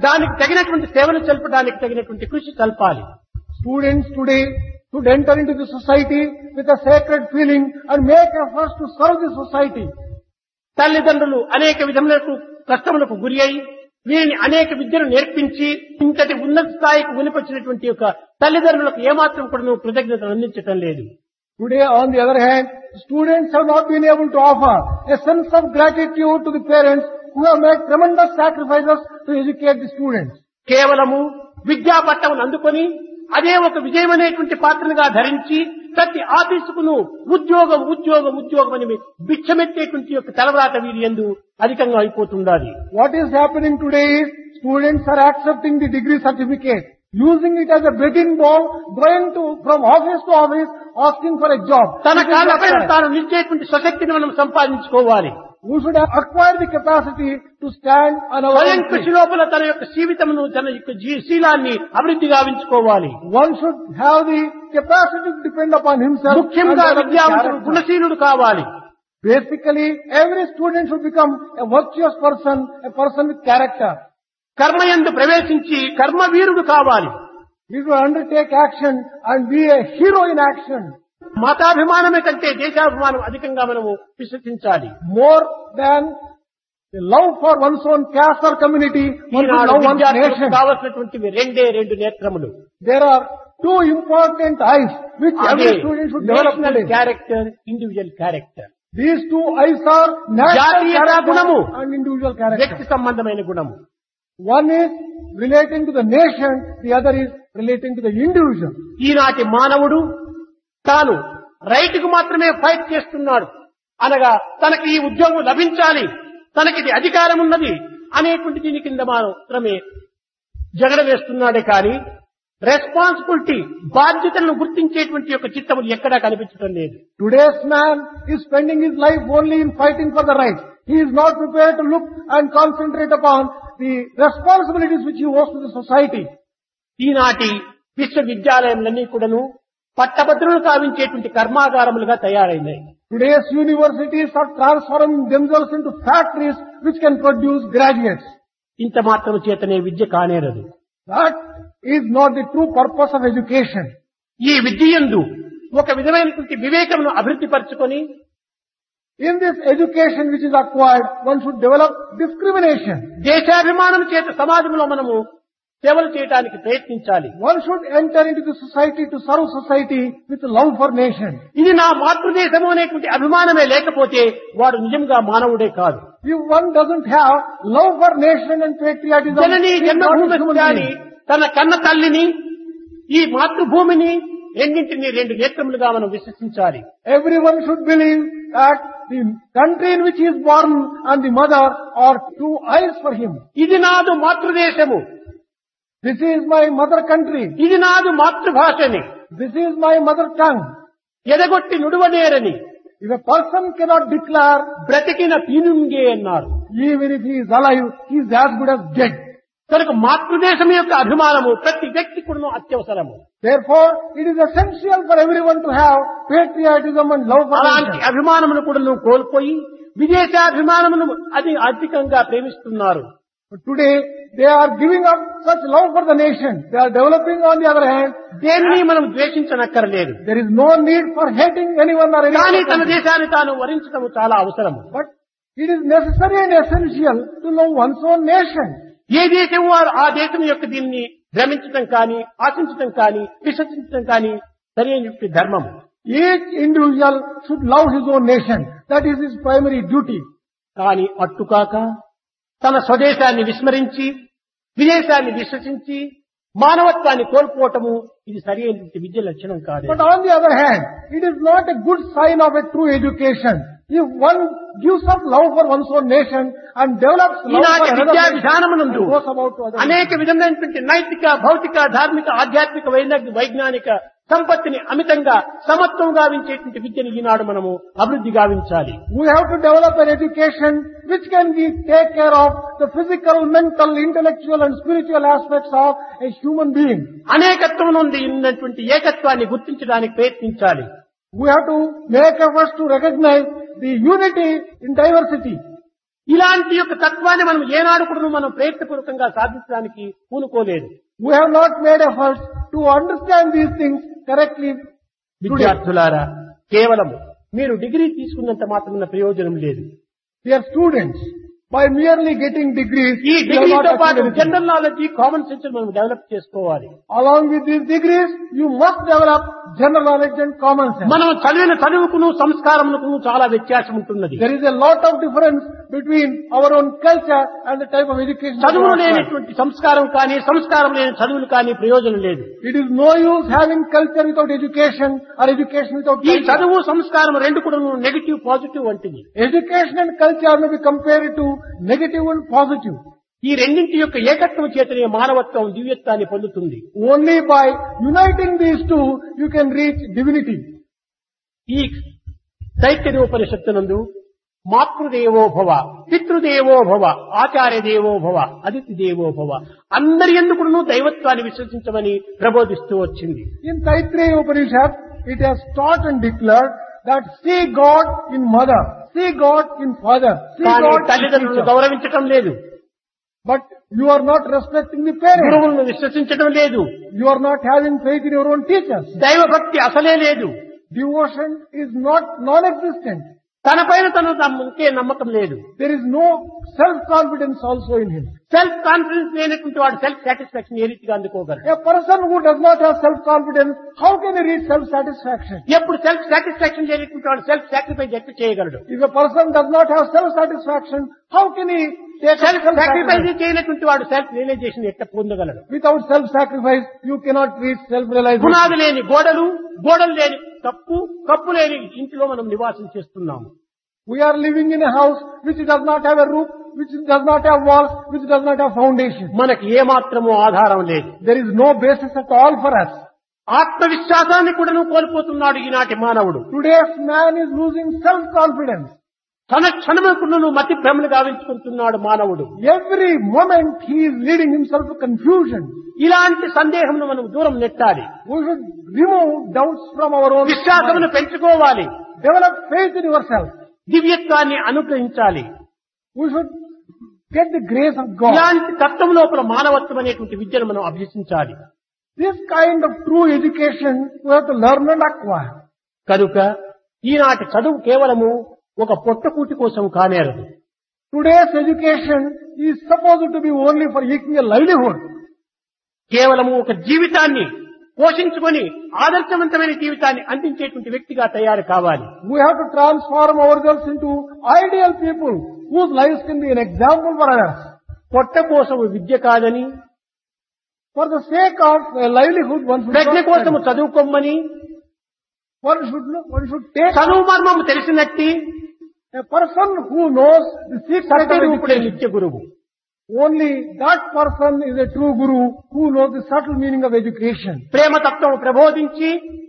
దానికి తగినటువంటి సేవలు చల్పడానికి తగినటువంటి కృషి చల్పాలి. Students today should enter into the society with a sacred feeling and make efforts to serve the society. తల్లిదండ్రులు అనేక విధములకు కష్టములకు గురి అయి వీరిని అనేక విద్యను నేర్పించి ఇంతటి ఉన్నత స్థాయికి ఉనిపొచ్చినటువంటి యొక్క తల్లిదండ్రులకు ఏమాత్రం కూడా కృతజ్ఞతలు అందించటం లేదు. Today, on the other hand, students have not been able to offer a sense of gratitude to the parents who have made tremendous sacrifices to educate the students. కేవలము విద్యా పట్టమును అందుకొని అదే ఒక విజయమనేటువంటి పాత్రలుగా ధరించి ప్రతి ఆఫీసుకును ఉద్యోగం ఉద్యోగం ఉద్యోగం అని బిచ్చమెత్తేటువంటి యొక్క తలవ్రాత వీరి యందు అధికంగా అయిపోతుండాలి. What is happening today is students are accepting the degree certificate, using it as a begging bowl, going to from office to office, asking for a job. తన కాళ్ళపై తాను నిలిచేటువంటి స్వశక్తిని మనం సంపాదించుకోవాలి. We should have acquired the capacity to stand on our స్వయం own కృషి feet. లోపల తన యొక్క జీవితమును తన యొక్క జీ- శీలాన్ని అభివృద్ధి గావించుకోవాలి. One should have the capacity to depend upon himself. and ముఖ్యంగా develop the విద్యావంతుడు character. గుణశీలుడు కావాలి. Basically, every student should become a virtuous person, a person with character. కర్మయందు ప్రవేశించి కర్మవీరుడు కావాలి. He should undertake action and be a hero in action. మతాభిమానమే కంటే దేశాభిమానం అధికంగా మనము విశ్వసించాలి. More than the love for one's own caste or community, one should Eenadu love one's విద్యార్థులకు nation. కావలసినటువంటివి రెండే రెండు నేత్రములు. There are two important eyes which అదే every student should develop national today. Character, individual character. These two eyes are national జాతీయతా character గుణము, and individual character. వ్యక్తి సంబంధమైన గుణము. One is relating to the nation, the other is relating to the individual. ఈనాటి మానవుడు తాను రైతుకు మాత్రమే ఫైట్ చేస్తున్నాడు అనగా తనకి ఈ ఉద్యోగం లభించాలి, తనకి ఇది అధికారం ఉన్నది అనేటువంటి దీని కింద మాత్రమే జగడ వేస్తున్నాడే కానీ రెస్పాన్సిబిలిటీ బాధ్యతలను గుర్తించేటువంటి యొక్క చిత్తములు ఎక్కడా కనిపించడం లేదు. Today's man is spending his life only in fighting for the right. He is not prepared to look and concentrate upon the responsibilities which he owes to the society. ఈనాటి విశ్వవిద్యాలయాలన్నీ కూడాను పట్టభద్రులు కావించేటువంటి కర్మాగారములుగా తయారైనాయి. Today's universities are transforming themselves into factories which can produce graduates. ఇంత మాత్రము చేతనే విద్య కానేరదు. That is not the true purpose of education. ఈ విద్యందు ఒక విధమైనటువంటి వివేకమును అభివృద్ధి పరచుకొని In this education which is acquired, one should develop discrimination. దేశాభిమానం చేత సమాజంలో మనము సేవలు చేయడానికి ప్రయత్నించాలి. One should enter into the society to serve society with love for nation. ఇది నా మాతృదేశము అనేటువంటి అభిమానమే లేకపోతే వాడు నిజంగా మానవుడే కాదు. If one doesn't have love for nation and patriotism, Janani he is not a Janmabhoomi human కానీ being. తన కన్న తల్లిని ఈ మాతృభూమిని రెండింటిని రెండు నేత్రములుగా మనం విశ్వసించాలి. Everyone should believe that the country in which he is born and the mother are two eyes for him. ఇది నాదు మాతృదేశము, This is my mother country. ఇది నాదు మాతృభాషని, This is my mother tongue. ఎదగొట్టి నుడువనేరని If a person cannot declare, బ్రతికిన పీనుంగే అన్నారు. even if he is alive, he is as good as dead. కనుక మాతృదేశం యొక్క అభిమానము ప్రతి వ్యక్తి కూడా అత్యవసరము. Therefore, it is essential for everyone to have patriotism and love for అలాంటి nation. అభిమానమును కూడా నువ్వు కోల్పోయి విదేశాభిమానమును అది అధికంగా ప్రేమిస్తున్నారు. But today, they are giving up such love for the nation. They are developing, on the other hand, దేనిని మనం ద్వేషించనక్కర్లేదు. there is no need for hating anyone or కానీ anyone. తన దేశాన్ని తాను వరించడం చాలా అవసరము. But it is necessary and essential to know one's own nation. ఏ దేశం వారు ఆ దేశం యొక్క దీన్ని భ్రమించడం కానీ ఆశించడం కానీ విశ్వసించడం కానీ సరైన ధర్మం. Each individual should love his own nation. That is his primary duty. కానీ అట్టుకాక తన స్వదేశాన్ని విస్మరించి విదేశాన్ని విశ్వసించి మానవత్వాన్ని కోల్పోవటము ఇది సరి అయిన విద్య లక్షణం కాదు. But on the other hand, it is not a good sign of a true education. If one gives up love for one's own nation and develops love ఈనాటి for విద్యా another nation విధానమునందు and goes about to other అనేక విధమైనటువంటి నైతిక భౌతిక ధార్మిక ఆధ్యాత్మిక వైజ్ఞానిక వైజ్ఞానిక సంపత్తిని అమితంగా సమత్వం గావించేటువంటి విద్యను ఈనాడు మనము అభివృద్ధి గావించాలి. We have to develop an education which can be, take care of the physical, mental, intellectual and spiritual aspects of a human being. అనేకత్వం నుండి ఉన్నటువంటి ఏకత్వాన్ని గుర్తించడానికి ప్రయత్నించాలి. We have to make efforts to recognize the unity in diversity. ఇలాంటి యొక్క తత్వాన్ని మనం ఏనాడు కూడా మనం ప్రయత్నపూర్వకంగా సాధించడానికి పూనుకోలేదు. We have not made efforts to understand these things correctly. విద్యార్థులారా, కేవలం మీరు డిగ్రీ తీసుకున్నంత మాత్రమే ప్రయోజనం లేదు. We are students. By merely getting degrees, ఈ we have not డిగ్రీతో పాటు achieved anything. General knowledge, common sense మనం డెవలప్ చేసుకోవాలి. Along with these degrees, you must develop general knowledge and common sense. మనం చదివిన చదువుకును సంస్కారమునకు చాలా వ్యత్యాసం ఉంటున్నది. There is a lot of difference between our own culture and the type of education. that we చదువులు acquire. లేనటువంటి సంస్కారం కానీ, సంస్కారం లేని చదువులు కానీ ప్రయోజనం లేదు. It is no use having culture without education or education without ఈ culture. చదువు సంస్కారం రెండు కూడా నెగటివ్ పాజిటివ్ వంటివి. Education and culture may be compared to negative and positive. ఈ రెండింటి యొక్క ఏకత్వం చేతనే మానవత్వం దివ్యత్వాన్ని పొందుతుంది. Only by uniting these two, you can reach divinity. ఈ తైత్తరీయోపనిషత్తునందు మాతృదేవో భవ, పితృదేవో భవ, ఆచార్య దేవో భవ, అతిథి దేవో భవ, అందరి ఎందుకును దైవత్వాన్ని విశ్వసించమని ప్రబోధిస్తూ వచ్చింది. In Taittiriya Upanishad, it has taught and declared that see God in mother, see God in father, see కానీ God in తల్లిదండ్రులను teacher. గౌరవించటం లేదు, But you are not respecting the parents. గురువులను విశ్వసించడం లేదు, You are not having faith in your own teachers. దైవభక్తి అసలే లేదు, Devotion is not non-existent. తనపైన తను నమ్మకే నమ్మకం లేదు. There is no self-confidence also in him. Self confidence లేనటువంటి వాడు సెల్ఫ్ సాటిస్ఫాక్షన్ ఏ రీతిగా అందుకోగలరు? A person who does not have self-confidence, how can he reach self-satisfaction? ఎప్పుడు సెల్ఫ్ సాటిస్ఫాక్షన్ లేనటువంటి వాడు సెల్f సాక్రిఫైస్ ఎట్లా చేయగలడు? If a person does not have self-satisfaction, how can he take self sacrifice self-sacrifice? చేయనటువంటి వాడు self realisation ఎట్లా పొందగలడు? Without self-sacrifice, you cannot reach self-realization. పునాది లేని గోడలు, గోడలు లేని కప్పు, కప్పు లేని ఇంటిలో మనం నివాసం చేస్తున్నాము. We are living in a house which does not have a roof, which does not have walls, which does not have foundation. మనకి ఏ మాత్రము ఆధారం లేదు. There is no basis at all for us. ఆత్మవిశ్వాసాన్ని కూడా కోల్పోతున్నాడు ఈనాటి మానవుడు. Today's man is losing self-confidence. తన క్షణముకును మతి భ్రమలు గావించుకుంటున్నాడు మానవుడు. Every moment he is leading himself to confusion. ఇలాంటి సందేహమును మనం దూరం నెట్టాలి. We should remove doubts from our own విశ్వాసమును mind. పెంచుకోవాలి. Develop faith in yourself. దివ్యత్వాన్ని అనుగ్రహించాలి. We should get the grace of God. ఇలాంటి తత్వం లోపల మానవత్వం అనేటువంటి విద్యను మనం అభ్యసించాలి. This kind of true education we have to learn and acquire. కనుక ఈనాటి చదువు కేవలము ఒక పొట్టకూటి కోసం కానేరదు. Today's education is supposed to be only for eking a livelihood. కేవలము ఒక జీవితాన్ని పోషించుకొని ఆదర్శవంతమైన జీవితాన్ని అందించేటువంటి వ్యక్తిగా తయారు కావాలి. We have to transform ourselves into ideal people whose lives can be an example for others. పొట్ట కోసం విద్య కాదని, For the sake of a livelihood, one should Pragna not కోసము study. చదువుకోమని, One should look, one should take చదువు మర్మము తెలిసినట్టి a person who knows the secret of సత్యరూపుడే education. నిత్య గురువు. Only that person is a true guru who knows the subtle meaning of education. ప్రేమతత్వం ప్రబోధించి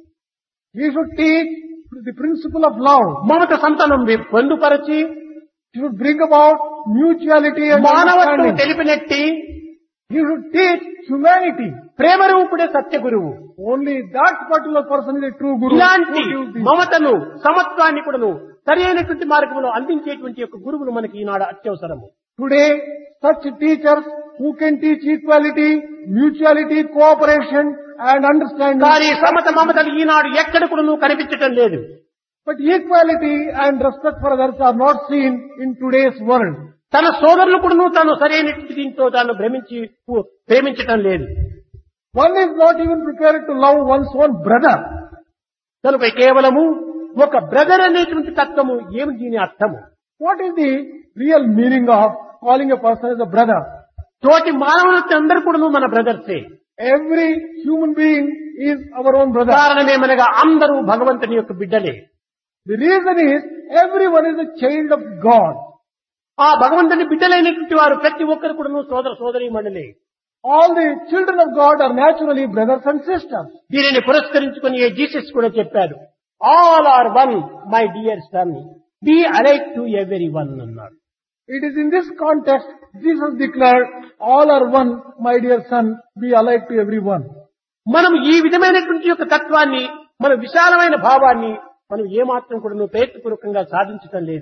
He should teach the principle of love. మమత సంతానం పొందుపరచి He should bring about mutuality and మానవత్వం understanding. తెలిపినట్టి He should teach humanity. ప్రేమ రూపుడే సత్య గురువు. Only that particular person is a true guru. ఇలాంటి who gives the- మమతను, సమత్వాన్ని కూడాను సరి అయినటువంటి మార్గంలో అందించేటువంటి యొక్క గురువులు మనకి ఈనాడు అత్యవసరము. Today, such teachers who can teach equality, mutuality, cooperation and understanding. కానీ సమత మమతలు ఈనాడు ఎక్కడ కూడాను కనిపించటం లేదు. But equality and respect for others are not seen in today's world. తన సోదరులు కూడాను తాను సరైనటువంటి దీంతో తాను భ్రమించి ప్రేమించటం లేదు. One is not even prepared to love one's own brother. కనుక కేవలము ఒక బ్రదర్ అనేటువంటి తత్వము ఏమి దీని అర్థము? What is the real meaning of calling a person as a brother? తోటి మానవులతో అందరూ కూడాను మన బ్రదర్సే. Every human being is our own brother. కారణమేమనగా అందరూ భగవంతుని యొక్క బిడ్డలే. The reason is everyone is a child of God. ఆ భగవంతుని బిడ్డలైనటువంటి వారు ప్రతి ఒక్కరు కూడాను సోదర సోదరీ మండలే. All the children of God are naturally brothers and sisters. దీనిని పురస్కరించుకుని ఏ జీసస్ కూడా చెప్పారు, all are one my dear son, be alike to every one అన్నారు. It is in this context Jesus declared, all are one, my dear son, be alike to everyone. మనం ఈ విధమైనటువంటి యొక్క తత్వాన్ని, మన విశాలమైన భావాన్ని మనం ఏమాత్రం కూడా ప్రయత్నపూర్వకంగా సాధించటం లేదు.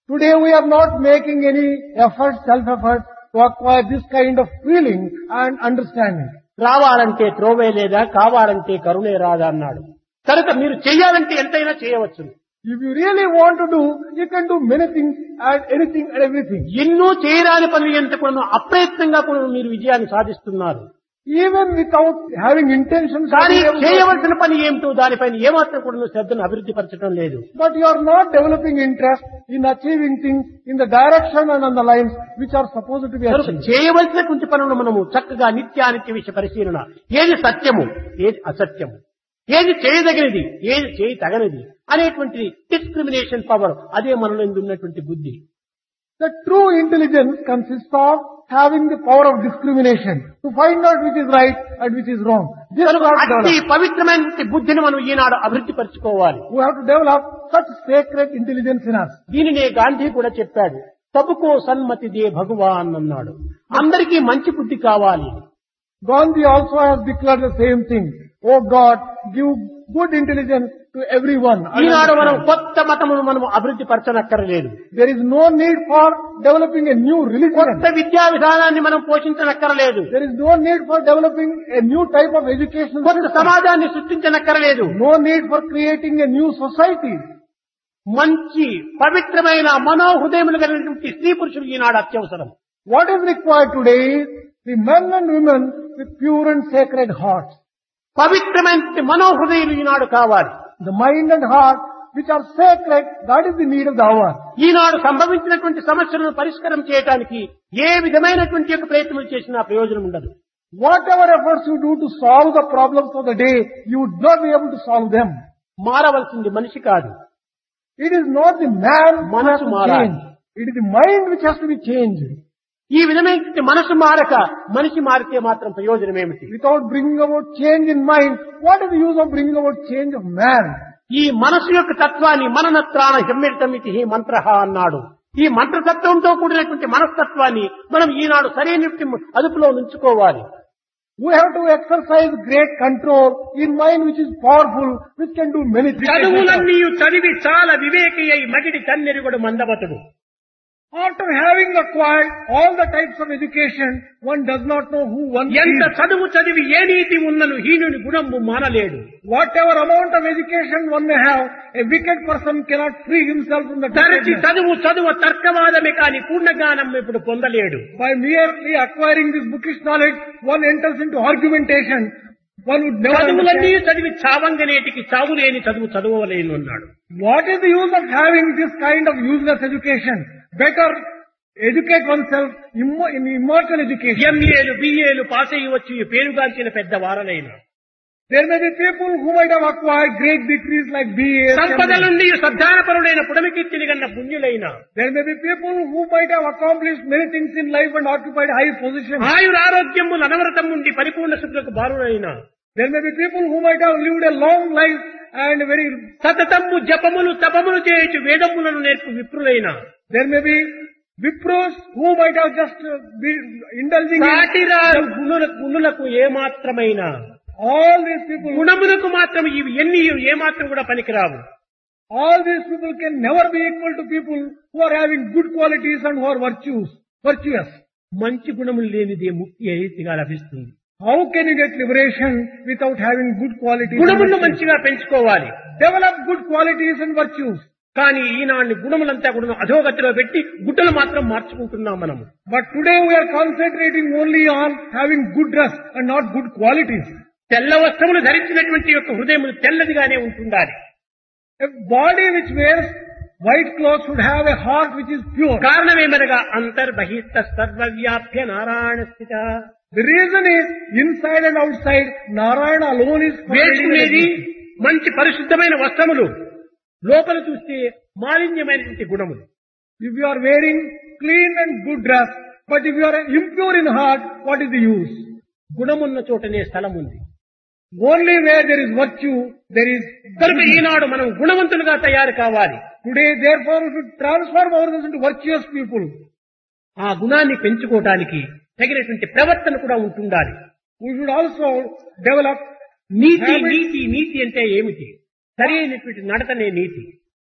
Today we are not making any effort, self-effort to acquire this kind of feeling and understanding. రావాలంటే త్రోవే లేదా, కావాలంటే కరుణే రాదా అన్నాడు. కనుక మీరు చేయాలంటే ఎంతైనా చేయవచ్చు. If you really want to do, you can do many things and anything and everything. ఎన్నో చేయరాని పనులు ఎంత కూడా అప్రయత్నంగా కూడా మీరు విజయాన్ని సాధిస్తున్నారు. Even without having intentions. కానీ చేయవలసిన పని ఏమిటో దానిపైన ఏమాత్రం కూడా శ్రద్ధను అభివృద్ధి పరచడం లేదు. But you are not developing interest in achieving things in the direction and on the lines which are supposed to be achieved. చేయవలసినటువంటి పనులు మనము చక్కగా నిత్యానిత్య విషయ పరిశీలన, ఏది సత్యము ఏది అసత్యము, ఏది చేయదగినది ఏది చేయి తగనిది అనేటువంటి డిస్క్రిమినేషన్ పవర్, అదే మనలో ఉన్నటువంటి బుద్ధి. The true intelligence consists of having the power of discrimination to find out which is right and which is wrong. This is what అతి పవిత్రమైన బుద్ధిని మనం ఈనాడు అభివృద్ధి పరచుకోవాలి. we have to develop such sacred intelligence in us. దీనినే గాంధీ కూడా చెప్పాడు, సబుకో సన్మతి they భగవాన్ అన్నాడు. అందరికీ మంచి బుద్ధి కావాలి. Gandhi also has declared the same thing. Oh God, give good intelligence to everyone. ఈనాడు మనం కొత్త మతమును మనం అభివృద్ధి పరచనక్కర్లేదు. There is no need for developing a new religion. కొత్త విద్యా విధానాన్ని మనం పోషించనక్కర్లేదు. There is no need for developing a new type of education. కొత్త సమాజాన్ని సృష్టించనక్కర్లేదు. No need for creating a new society. మంచి పవిత్రమైన మనోహృదయములు కలిగినటువంటి స్త్రీ పురుషులు ఈనాడు అత్యవసరం. What is required today is the men and women with pure and sacred hearts. పవిత్రమైన మనోహృదయులు ఈనాడు కావాలి. The mind and heart which are sacred, that is the need of the hour. ఈనాడు సంభవించినటువంటి సమస్యలను పరిష్కారం చేయడానికి ఏ విధమైనటువంటి యొక్క ప్రయత్నం చేసినా ప్రయోజనం ఉండదు. Whatever efforts you do to solve the problems of the day, you would not be able to solve them. మారవలసింది మనిషి కాదు. It is not the man who has మనసు to మారాలి. change. It is the mind which has to be changed. ఈ విధమైన మనసు మారక మనిషి మారితే మాత్రం ప్రయోజనం ఏమిటి? Without bringing about change in mind, what is the use of bringing about change of man? ఈ మనసు యొక్క తత్వాన్ని మననత్రాన హెమ్మితమితి మంత్రహ అన్నాడు. ఈ మంత్రతత్వంతో కూడినటువంటి మనస్తత్వాన్ని మనం ఈనాడు సరైన అదుపులో ఉంచుకోవాలి. We have to exercise great control in mind which is powerful, which can do many things. చదువులన్నీ చదివి చాలా వివేకి అయి మగిడి కన్నెరుగుడు మందబతుడు. After having acquired all the types of education, one does not know who one ఎంత is. చదువు చదివి ఏ నీతి ఉన్నను హీనుని గుణంబు మానలేడు. Whatever amount of education one may have, a wicked person cannot free himself from the తరచి wickedness. చదువు చదువు తర్కవాదమే కాని పూర్ణజ్ఞానం ఇప్పుడు పొందలేడు. By merely acquiring this bookish knowledge, one enters into argumentation. One would never చదువులన్నీ understand. చదివి చావంగనేటికి చావులేని చదువు చదవలేను అన్నాడు. What is the use of having this kind of useless education? Better educate oneself immo- in immortal education. ఎంఏలు బిఏలు pass అయ్యవచ్చు ఈ పేరుగాంచిన పెద్ద వారలైన There may be people who might have acquired great degrees like B A. సంపదలుండి సద్ధానపరుడైన పుడమికీర్తిని Ganna పుణ్యులైన There may be people who might have accomplished many things in life and occupied high positions. ఆయురారోగ్యములు అనవరతం ఉండి పరిపూర్ణ శుద్ధులకు బారులైన There may be people who might have lived a long life and very. సతతమ్ము జపములు తపములు చేయొచ్చు వేదములను నేర్పు విప్రులైన There may be Vipros who might have just uh, been indulging in. సాటిరారు గుణుల గుణులకు ఏమాత్రమైన All these people, గుణములకు మాత్రం ఇవి ఎన్ని ఏమాత్రం కూడా పనికిరావు. all these people can never be equal to people who are having good qualities and who are virtues, virtuous. మంచి గుణములు లేనిదే ముక్తి ఏతిగా లభిస్తుంది. How can you get liberation without having good qualities? and గుణములను virtues? మంచిగా పెంచుకోవాలి. Develop good qualities and virtues. కానీ ఈనాడు గుణములంతా కూడా అధోగతిలో పెట్టి గుడ్డలు మాత్రం మార్చుకుంటున్నాం మనము. But today we are concentrating only on having good dress and not good qualities. తెల్ల వస్త్రములు ధరించినటువంటి యొక్క హృదయములు తెల్లదిగానే ఉంటుండాలి. A body which wears white clothes should have a heart which is pure. కారణమేమనగా అంతర్బహిష్ట సర్వవ్యాప్య Narayana స్థిత. The reason is inside and outside Narayana alone is వేసుకునేది మంచి పరిశుద్ధమైన వస్త్రములు, లోపల చూస్తే మాలిన్యమైనటువంటి గుణములు. If you are wearing clean and good dress, but if you are impure in heart, what is the use? గుణమున్న చోటనే స్థలం ఉంది. Only where there is virtue, there is. కనుక ఈనాడు మనం గుణవంతులుగా తయారు కావాలి. Today, therefore, we should transform ourselves into virtuous people. ఆ గుణాన్ని పెంచుకోవడానికి తగినటువంటి ప్రవర్తన కూడా ఉంటుండాలి. We should also develop NITI habits. నీతి నీతి అంటే ఏమిటి? సరైనటువంటి నడతనే నీతి.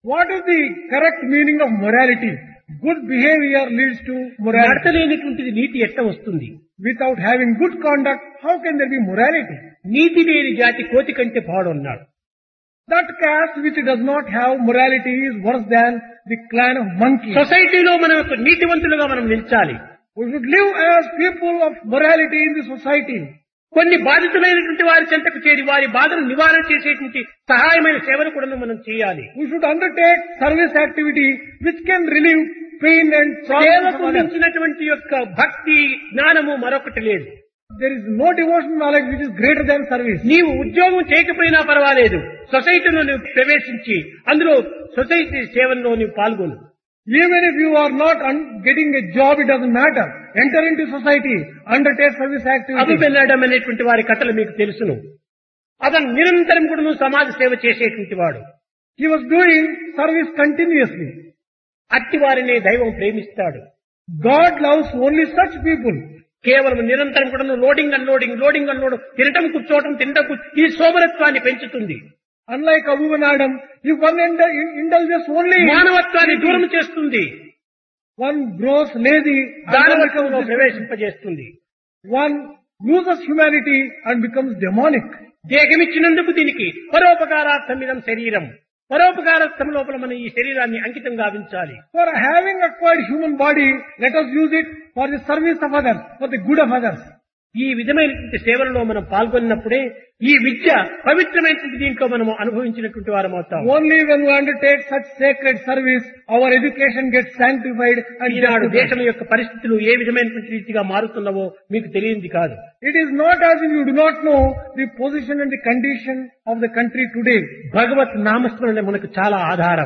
What is the correct meaning of morality? Good behavior leads to morality. నడతలేనిటువంటిది నీతి ఎట్ట వస్తుంది? Without having good conduct, how can there be morality? నీతి లేని జాతి కోతి కంటే పాడు అన్నాడు. That caste which does not have morality is worse than the clan of monkeys. సొసైటీలో మనం ఒక నీతివంతులుగా మనం నిలిచాలి. We should live as people of morality in the society. కొన్ని బాధితులైనటువంటి వారి చెంతకు చేరి వారి బాధను నివారణ చేసేటువంటి సహాయమైన సేవలు కూడా మనం చేయాలి. We should undertake service activity which can relieve pain and sorrow. సేవకు మించినటువంటి యొక్క భక్తి జ్ఞానము మరొకటి లేదు. There is no devotional knowledge which is greater than service. నీవు ఉద్యోగం చేయకపోయినా పర్వాలేదు, సొసైటీలో నువ్వు ప్రవేశించి అందులో సొసైటీ సేవల్లో నువ్వు పాల్గొను. Even if you are not un- getting a job, it doesn't matter. Enter into society, undertake service activity. అభిపెళ్ళడం అనేటువంటి వారి కథలు మీకు తెలుసును. అతను నిరంతరం కూడా నువ్వు సమాజ సేవ చేసేటువంటి వాడు. He was doing service continuously. అట్టి వారిని దైవం ప్రేమిస్తాడు. God loves only such people. కేవలం నిరంతరం కూడా నువ్వు లోడింగ్ అన్లోడింగ్ లోడింగ్ అన్లోడింగ్ తినటం కూర్చోవటం తినటం కూర్చో ఈ సోమరత్వాన్ని పెంచుతుంది. Unlike Abu and Adam, if one indul- indulges only మానవత్వాన్ని దూరం చేస్తుంది, one grows lazy, దానవత్వంలో ప్రవేశింపజేస్తుంది. one loses humanity and becomes demonic. దేహమిచ్చినందుకు దీనికి పరోపకారార్థమిదం శరీరం, పరోపకారార్థం లోపల మనం ఈ శరీరాన్ని అంకితం గావించాలి. For having acquired human body, let us use it for the service of others, for the good of others. ఈ విధమైనటువంటి సేవలలో మనం పాల్గొన్నప్పుడే ఈ విద్య పవిత్రమైనటువంటి దీంట్లో మనం అనుభవించినటువంటి వారం అవుతాం. Only when we undertake such sacred service, our education gets sanctified and Eenadu justified. దేశం యొక్క పరిస్థితులు ఏ విధమైనటువంటి రీతిగా మారుతున్నవో మీకు తెలియంది కాదు. It is not as if you do not know the position and the condition of the country today. భగవత్ నామస్మరణ మనకు చాలా ఆధారం.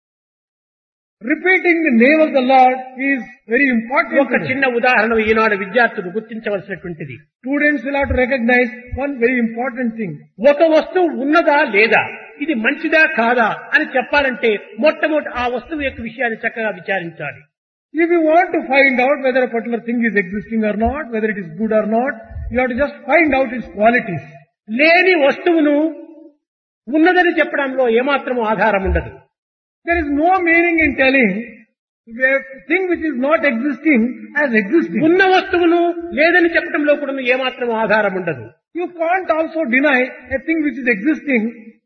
Repeating the name of the Lord is very important. ఒక చిన్న ఉదాహరణ ఈనాడు విద్యార్థులు గుర్తించవలసినటువంటిది. Students will have to recognize one very important thing. ఒక వస్తువు ఉన్నదా లేదా, ఇది మంచిదా కాదా అని చెప్పాలంటే మొట్టమొదటి ఆ వస్తువు యొక్క విషయాన్ని చక్కగా విచారించాలి. If you want to find out whether a particular thing is existing or not, whether it is good or not, you have to just find out its qualities. లేని వస్తువును ఉన్నదని చెప్పడంలో ఏమాత్రం ఆధారం ఉండదు. There is no meaning in telling a thing which is not existing as existing. ఉన్న వస్తువును లేదని చెప్పడంలో కూడా ఏమాత్రం ఆధారం ఉండదు. You can't also deny a thing which is existing.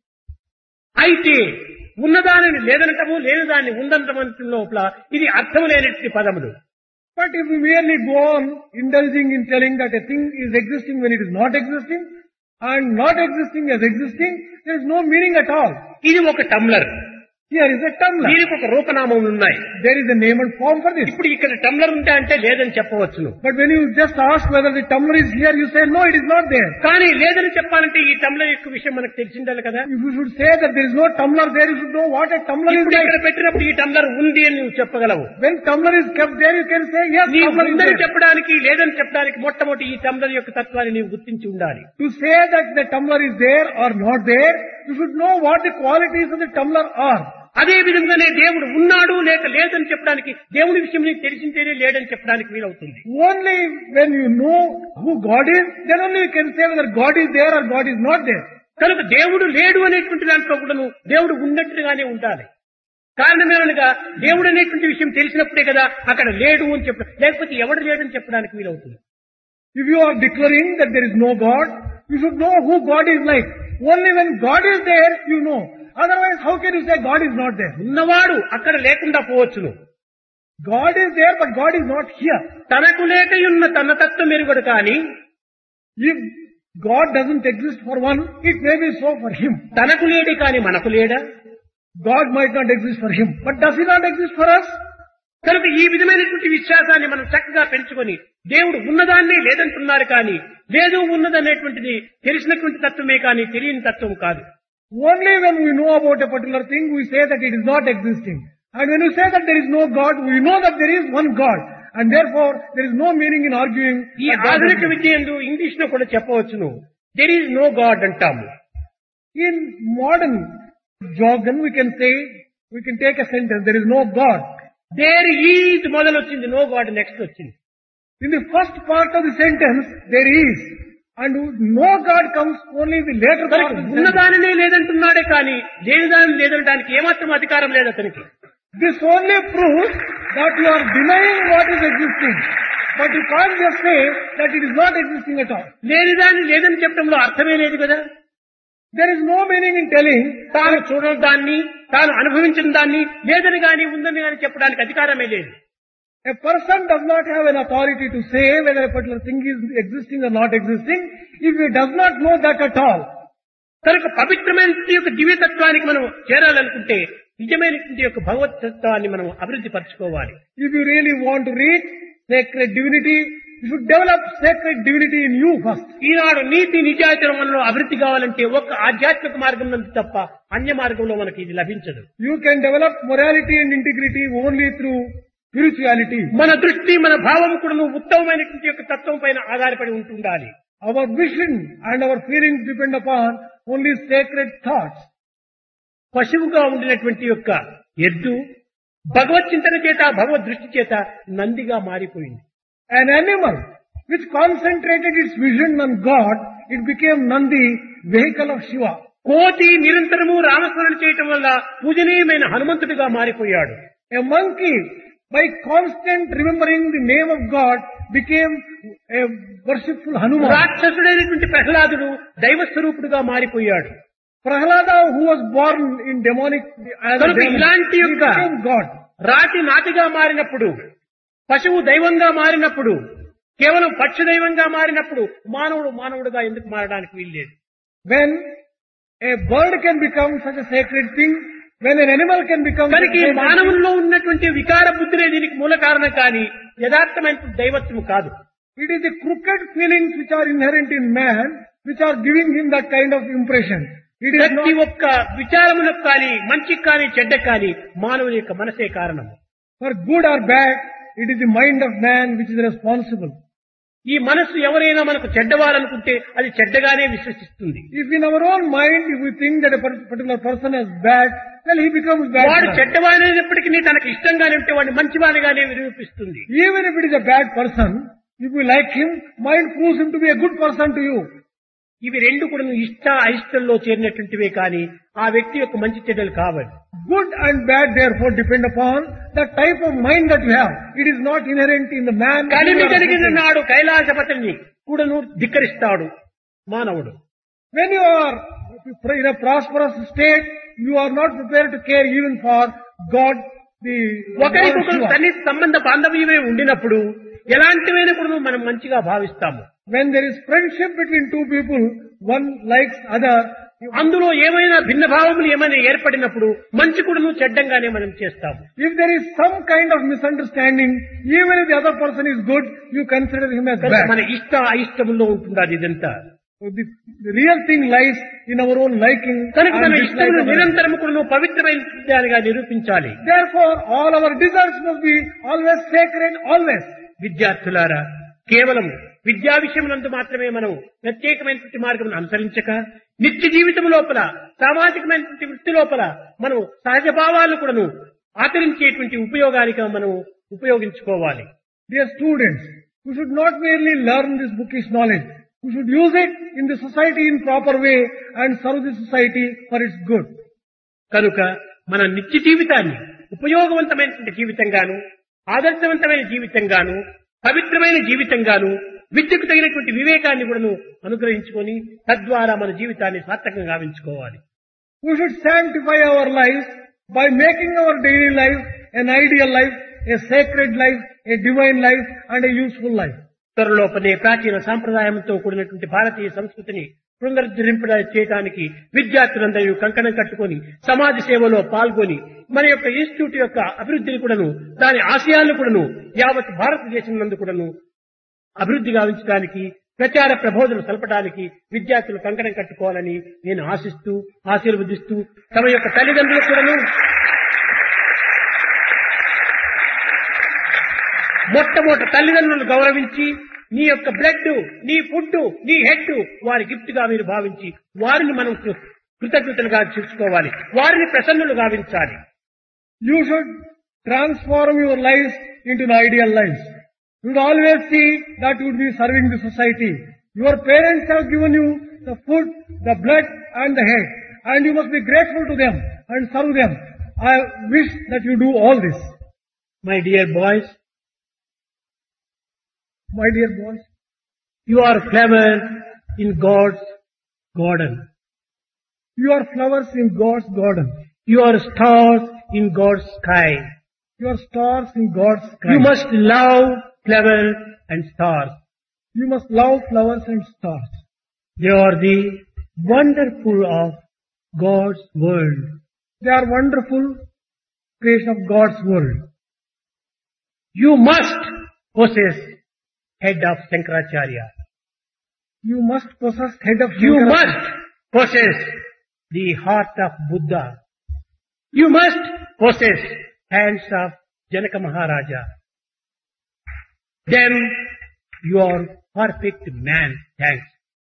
అయితే ఉన్నదానిని లేదనటము లేని దాన్ని ఉందనటం లోపల ఇది అర్థం లేనటువంటి పదములు. But if we merely go on indulging in telling that a thing is existing when it is not existing and not existing as existing, there is no meaning at all. ఇది ఒక టమ్లర్, Here is a tumbler. దీనికి ఒక రూపనామం ఉన్నాయి. There is a name and form for this. ఇప్పుడు ఇక్కడ టమ్లర్ ఉంటే అంటే లేదని చెప్పవచ్చును. But when you just ask whether the tumbler is here, you say no, it is not there. కానీ లేదని చెప్పాలంటే ఈ టమ్లర్ యొక్క విషయం మనకు తెలిసిండాలి కదా. If you should say that there is no tumbler there, you should know what a tumbler is ఇప్పుడు like. ఇక్కడ పెట్టినప్పుడు ఈ టమ్లర్ ఉంది అని నువ్వు చెప్పగలవు. When tumbler is kept there, you can say yes, నీ tumbler is ఉందని there. చెప్పడానికి లేదని చెప్పడానికి మొట్టమొదటి ఈ టమ్లర్ యొక్క తత్వాన్ని నీవు గుర్తించి ఉండాలి. To say that the tumbler is there or not there, you should know what the qualities of the tumbler are. అదే విధంగానే దేవుడు ఉన్నాడు లేక లేదని చెప్పడానికి దేవుడి విషయం నీకు తెలిసింటేనే లేడని చెప్పడానికి వీలవుతుంది. Only when you know who God is, then only you can say whether God is there or God is not there. కనుక దేవుడు లేడు అనేటువంటి దాంట్లో కూడా దేవుడు ఉన్నట్టుగానే ఉండాలి. కారణమేమనగా దేవుడు అనేటువంటి విషయం తెలిసినప్పుడే కదా అక్కడ లేడు అని చెప్ప, లేకపోతే ఎవడు లేడని చెప్పడానికి వీలవుతుంది. If you are declaring that there is no God, you should know who God is like. Only when God is there, you know. Otherwise, how can you say God is not there? ఉన్నవాడు అక్కడ లేకుండా పోవచ్చును. God is there, but God is not here. తనకు లేకయున్న తన తత్వం ఎరుగడు కానీ If God doesn't exist for one, it may be so for him. తనకు లేడే కానీ మనకు లేడా? God might not exist for him, but does he not exist for us? కనుక ఈ విధమైనటువంటి విశ్వాసాన్ని మనం చక్కగా పెంచుకొని దేవుడు ఉన్నదాన్నే లేదంటున్నారు కానీ లేదు ఉన్నదనేటువంటిది తెలిసినటువంటి తత్వమే కానీ తెలియని తత్వం కాదు. Only when we know about a particular thing, we say that it is not existing. And when you say that there is no God, we know that there is one God. And therefore, there is no meaning in arguing. ఈ that God ఆధునిక exists. విద్య యందు English లో కూడా చెప్పవచ్చును, there is no God అంటాము. In modern jargon, we can say, we can take a sentence, there is no God. There is మొదలు వచ్చింది, no God next వచ్చింది. In the first part of the sentence, there is. And no God comes only the later part of the century. ఉన్నదానినే లేదంటున్నాడే కానీ లేని దానిని లేదనడానికి ఏమాత్రం అధికారం లేదు అతనికి. This only proves that you are denying what is existing. But you can't just say that it is not existing at all. లేని దాన్ని లేదని చెప్పడంలో అర్థమే లేదు కదా. There is no meaning in telling తాను చూడని దాన్ని తాను అనుభవించిన దాన్ని లేదని గాని ఉందని గాని చెప్పడానికి అధికారమే లేదు. a person does not have an authority to say whether a particular thing is existing or not existing if he does not know that at all. కనుక పవిత్రమైన యొక్క దివ్యతత్వానికి మనం చేరాలనుకుంటే నిజమైనటువంటి యొక్క భగవతత్వాన్ని మనం అభివృద్ధి పరచుకోవాలి. If you really want to reach sacred divinity, you should develop sacred divinity in you first. ఈనాడు నీతి నిజాయితీలలో అభివృద్ధి కావాలంటే ఒక్క ఆధ్యాత్మిక మార్గం నందు తప్ప అన్య మార్గంలో మనకి ఇది లభించదు. You can develop morality and integrity only through spirituality. మన దృష్టి మన భావం కూడా ఉత్తమమైనటువంటి యొక్క తత్వం పైన ఆధారపడి ఉంటుండాలి. Our vision and our feelings depend upon only sacred thoughts. పశువుగా ఉండినటువంటి యొక్క ఎద్దు భగవత్ చింతన చేత భగవద్ దృష్టి చేత నందిగా మారిపోయింది. An animal which concentrated its vision on God, it became Nandi, vehicle of Shiva. కోతి నిరంతరము రామస్మరణ చేయటం వల్ల పూజనీయమైన హనుమంతుడిగా మారిపోయాడు. A monkey, by constant remembering the name of God, became a worshipful Hanuman. రాక్షసుడైనటువంటి ప్రహ్లాదుడు దైవ స్వరూపుడుగా మారిపోయాడు. Prahlada, who was born in demonic as a demon, ఇలాంటి he యొక్క became God. రాతి నాటిగా మారినప్పుడు, పశువు దైవంగా మారినప్పుడు, కేవలం పక్షి దైవంగా మారినప్పుడు మానవుడు మానవుడుగా ఎందుకు మారడానికి వీల్లేదు? When a bird can become such a sacred thing, when an animal can become such a కనుక sacred మానవుల్లో ఉన్నటువంటి వికార బుద్ధినే దీనికి మూల కారణం కానీ యథార్థమైన దైవత్వం కాదు. thing, it is the crooked feelings which are inherent in man which are giving him that kind of impression. It is ప్రతి not ఒక్క విచారములకు కానీ మంచికి కానీ చెడ్డ కానీ మానవుని యొక్క మనసే కారణం. for good or bad, it is the mind of man which is responsible. ఈ మనస్సు ఎవరైనా మనకు చెడ్డవారనుకుంటే అది చెడ్డగానే విశ్వసిస్తుంది. If in our own mind, if we think that a particular person is bad, well, he becomes bad. వాడు man. చెడ్డవాడైనప్పటికీ తనకు ఇష్టంగానే ఉంటే వాడిని మంచివాడిగానే నిరూపిస్తుంది. Even if it is a bad person, if you like him, mind proves him to be a good person to you. ఇవి రెండు కూడా ఇష్ట అయిష్టంలో చేరినటువంటివే కానీ ఆ వ్యక్తి యొక్క మంచి చెడ్డలు కావాలి. Good and bad therefore depend upon the type of mind that you have. It is not inherent in the man. కలిమి కలిగిన నాడు కైలాసపతిని కూడాను ధిక్కరిస్తాడు మానవుడు. When you are in a prosperous state, you are not prepared to care even for God, the Lord ఒకరికొకరు Shiva. సన్నిహిత సంబంధ బాంధవ్యమే ఉండినప్పుడు ఎలాంటివైనా కూడా మనం మంచిగా భావిస్తాము. When there is friendship between two people, one likes other. అందులో ఏమైనా భిన్న భావములు ఏమైనా ఏర్పడినప్పుడు మంచి కూడాను చెడ్డంగానే మనం చేస్తాము. If there is some kind of misunderstanding, even if the other person is good, you consider him as కనుక bad. మన ఇష్ట అయిష్టముల్లో ఉంటుండాలి ఇదంతా. So the, the real thing lies in our own liking. కనుక and మన dislike ఇష్టములు of others. నిరంతరము కూడాను పవిత్రమైన దానిగా నిరూపించాలి. Therefore, all our desires must be always sacred, always. విద్యార్థులారా, కేవలం విద్యా విషయమునందు మాత్రమే మనం ప్రత్యేకమైనటువంటి మార్గం అనుసరించక నిత్య జీవితం లోపల సామాజికమైనటువంటి వృత్తి లోపల మనం సహజ భావాలను కూడాను ఆచరించేటువంటి ఉపయోగానికి మనం ఉపయోగించుకోవాలి. Dear students, you should not merely learn this bookish knowledge. You should use it in the society in proper way and serve the society for its good. కనుక మన నిత్య జీవితాన్ని ఉపయోగవంతమైనటువంటి జీవితంగాను, ఆదర్శవంతమైన జీవితంగాను, పవిత్రమైన జీవితంగాను, విద్యకు తగినటువంటి వివేకాన్ని కూడాను అనుగ్రహించుకొని తద్వారా మన జీవితాన్ని సార్థకంగా గావించుకోవాలి. We should sanctify our lives by making our daily life an ideal life, a sacred life, a divine life and a useful life. త్వరలోపనే ప్రాచీన సాంప్రదాయంతో కూడినటువంటి భారతీయ సంస్కృతిని పునరుద్ధరింప చేయడానికి విద్యార్థులందరూ కంకణం కట్టుకొని సమాజ సేవలో పాల్గొని మన యొక్క ఇన్స్టిట్యూట్ యొక్క అభివృద్ధిని కూడాను దాని ఆశయాలను కూడాను యావత్ భారతదేశం నందు కూడాను అభివృద్ధి గావించడానికి ప్రచార ప్రబోధనలు సలపడానికి విద్యార్థులు కంకణం కట్టుకోవాలని నేను ఆశిస్తూ ఆశీర్వదిస్తూ తమ యొక్క తల్లిదండ్రులు కూడాను మొట్టమొదటి తల్లిదండ్రులను గౌరవించి నీ యొక్క బ్లడ్, నీ ఫుడ్, నీ హెడ్ వారి గిఫ్ట్ గా మీరు భావించి వారిని మనం కృతజ్ఞతలుగా చూసుకోవాలి, వారిని ప్రసన్నులు గావించాలి. You should transform your lives into an ideal life. You should always see that you would be serving the society. Your parents have given you the food, the blood and the head, and you must be grateful to them and serve them. I wish that you do all this. My dear boys, My dear boys, you are flowers in God's garden. you are flowers in God's garden. You are stars in God's sky. You are stars in God's sky. You must love flowers and stars. You must love flowers and stars. They are the wonderful of God's world. They are wonderful creation of God's world. You must possess head of Shankaracharya. You must possess head of You Shankara. must possess the heart of Buddha. You must possess hands of Janaka Maharaja. Then you are perfect man. Thanks.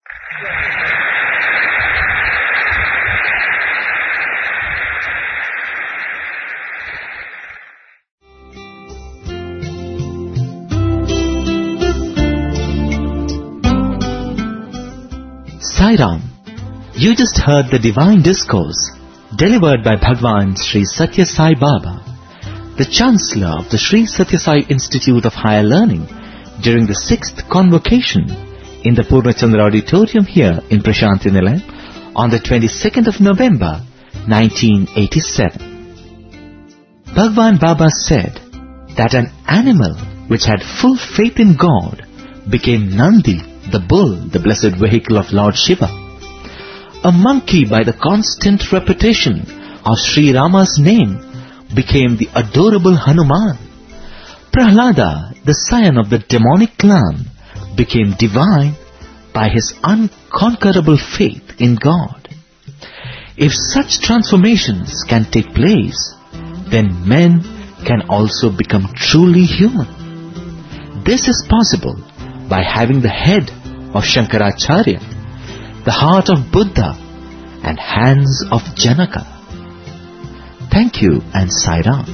Sai Ram, you just heard the divine discourse delivered by Bhagwan Sri Satya Sai Baba, the Chancellor of the Sri Satya Sai Institute of Higher Learning, during the sixth convocation in the Purnachandra Auditorium here in Prashanti Nilayam on the twenty-second of November nineteen eighty-seven. Bhagwan Baba said that an animal which had full faith in God became Nandi, the bull, the blessed vehicle of Lord Shiva. A monkey, by the constant repetition of Sri Rama's name, became the adorable Hanuman. Prahlada, the scion of the demonic clan, became divine by his unconquerable faith in God. If such transformations can take place, then men can also become truly human. This is possible by having the head of Shankaracharya, the heart of Buddha, and hands of Janaka. Thank you and Sai Ram.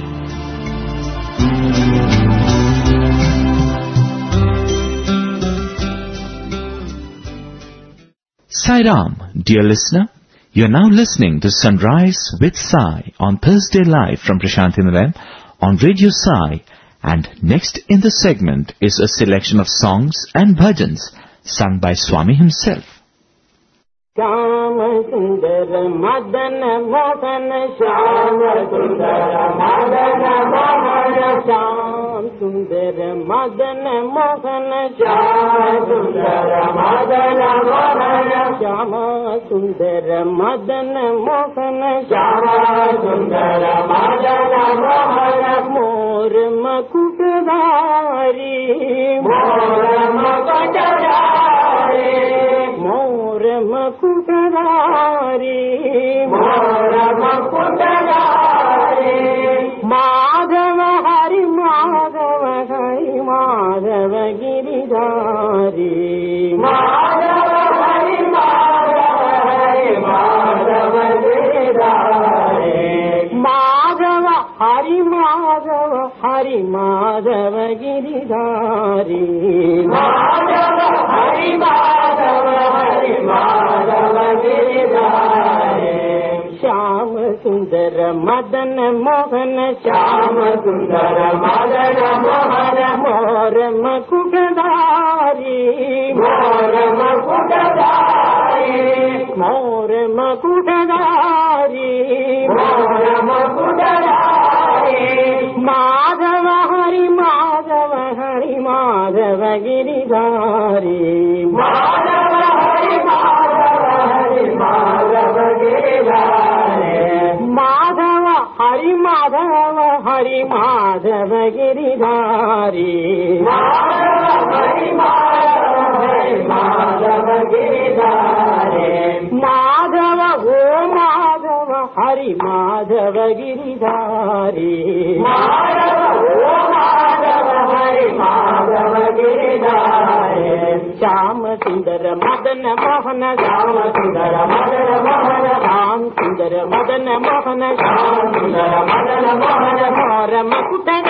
Sai Ram, dear listener, you are now listening to Sunrise with Sai on Thursday live from Prashanti Nilayam on Radio Sai, and next in the segment is a selection of songs and bhajans sung by Swami himself. Shyam सुंदर मदन मोहन श्याम सुंदर मदन मोहन श्याम सुंदर मदन मोहन श्याम सुंदर मदन मोहन श्याम सुंदर मदन मोहन श्याम सुंदर मदन मोहन मोर मकुटधारी मोर मकुटधारी मोर मकुटधारी मोर मकुटधारी माधव हरि माधव हरि माधव गिरिधारी माधव हरि माधव हरि माधव गिरिधारी माधव हरि माधव हरि माधव गिरिधारी माधव हरि माधव हरि माधव गिरिधारी श्याम सुंदर मदन मोहन श्याम सुंदर मदन मोहन मोर मकुटधारी मोर मकुटधारी मोर मकुटधारी मोर मकुटधारी माधव हरि माधव हरि माधव गिरिधारी माधव हरि माधव हरि माधव गिरिधारी माधव हरि माधव हरि माधव गिरिधारी माधव हरि माधव हरि माधव गिरिधारी माधव ओ माधव हरि माधव गिरिधारी माधव ओ माधव हरि माधव गिरिधारी श्याम सुंदर मदन मोहन श्याम सुंदर मदन मोहन श्याम सुंदर मदन मोहन श्याम सुंदर मदन मोहन मोर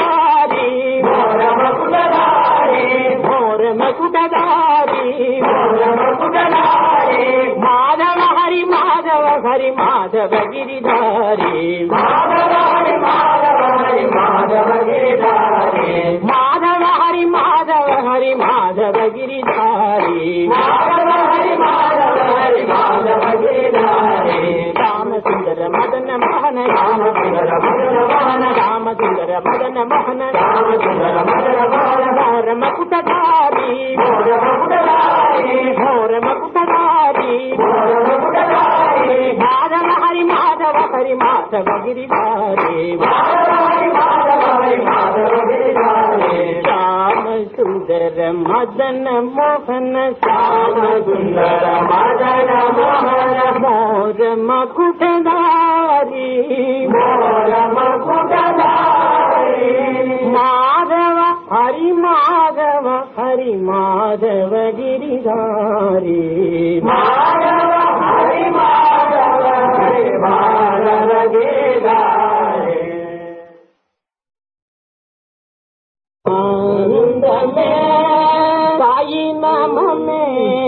मकुटधारी मोर मकुटधारी मोर मकुटधारी मोर మాధవ గిరిధారి మాధవ హరి మాధవ హరి మాధవ గిరిధారి మాధవ హరి మాధవ హరి మాధవ గిరిధారి మాధవ హరి మాధవ హరి మాధవ గిరిధారి రామ సుందర మదన మోహన రామ సుందర మదన మోహన రామ సుందర మదన మోహన రామ సుందర మదన మోహన ఘోర మకుటధారి ఘోర మకుటధారి ఘోర మకుటధారి ఘోర మకుటధారి మాధవ హరి మాధవ హరి మాధవ గిరిధారి మాధవ హరి మాధవ హరి మాధవ గిరిధారి శ్యామ సుందర మదన మోహన శ్యామ సుందర మదన మోహన మోర మకుటధారి మోర మకుటధారి మాధవ హరి మాధవ హరి మాధవ గిరిధారి మాధవ హరి మాధవ హరి మాధవ గిరిధారి ఆనందమే సాయి నామమే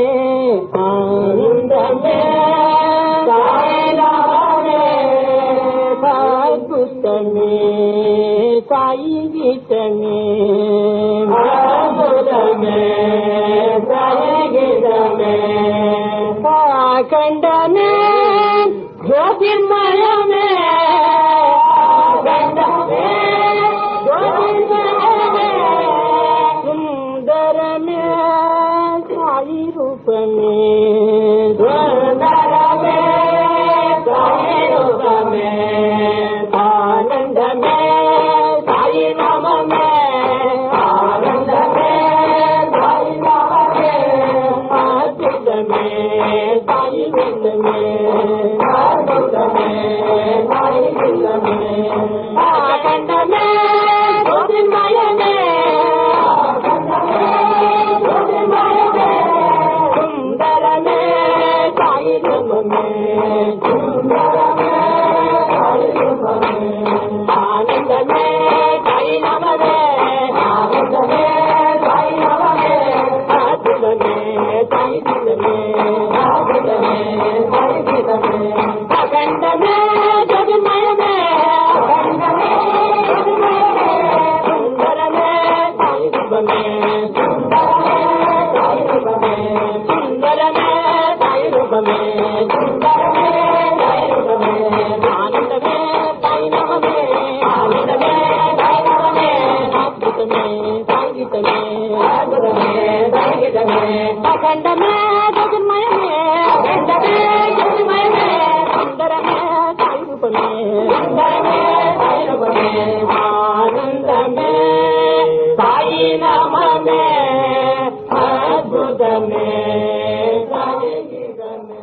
ఆనందమే సాయి నామమే అద్భుతమే సాయి గీతమే అద్భుతమే సాయి గీతమే అఖండమే జ్యోతిర్మయమే అఖండమే జ్యోతిర్మయమే సుందరమే సాయి రూపమే సుందరమే సాయి రూపమే ఆనందమే సాయి నామమే ఆనందమే సాయి నామమే అద్భుతమే సాయి గీతమే అద్భుతమే సాయి గీతమే అఖండమే జ్యోతిర్మయమే అఖండమే జ్యోతిర్మయమే సుందరమే సాయి రూపమే సుందరమే సాయి రూపమే ఆనందమే సాయి నామమే ఆనందమే సాయి నామమే అద్భుతమే సాయి గీతమే అద్భుతమే సాయి గీతమే అఖండమే జ్యోతిర్మయమే అఖండమే జ్యోతిర్మయమే సుందరమే సాయి రూపమే సుందరమే సాయి రూపమే సుందరమే సాయి రూపమే సుందరమే సాయి రూపమే ఆనందమే సాయి నామమే ఆనందమే సాయి నామమే అద్భుతమే సాయి గీతమే అద్భుతమే సాయి గీతమే అఖండమే జ్యోతిర్మయమే అఖండమే జ్యోతిర్మయమే సుందరమే సాయి రూపమే సుందరమే సాయి రూపమే ఆనందమే సాయి నామమే అద్భుతమే సాయి గీతమే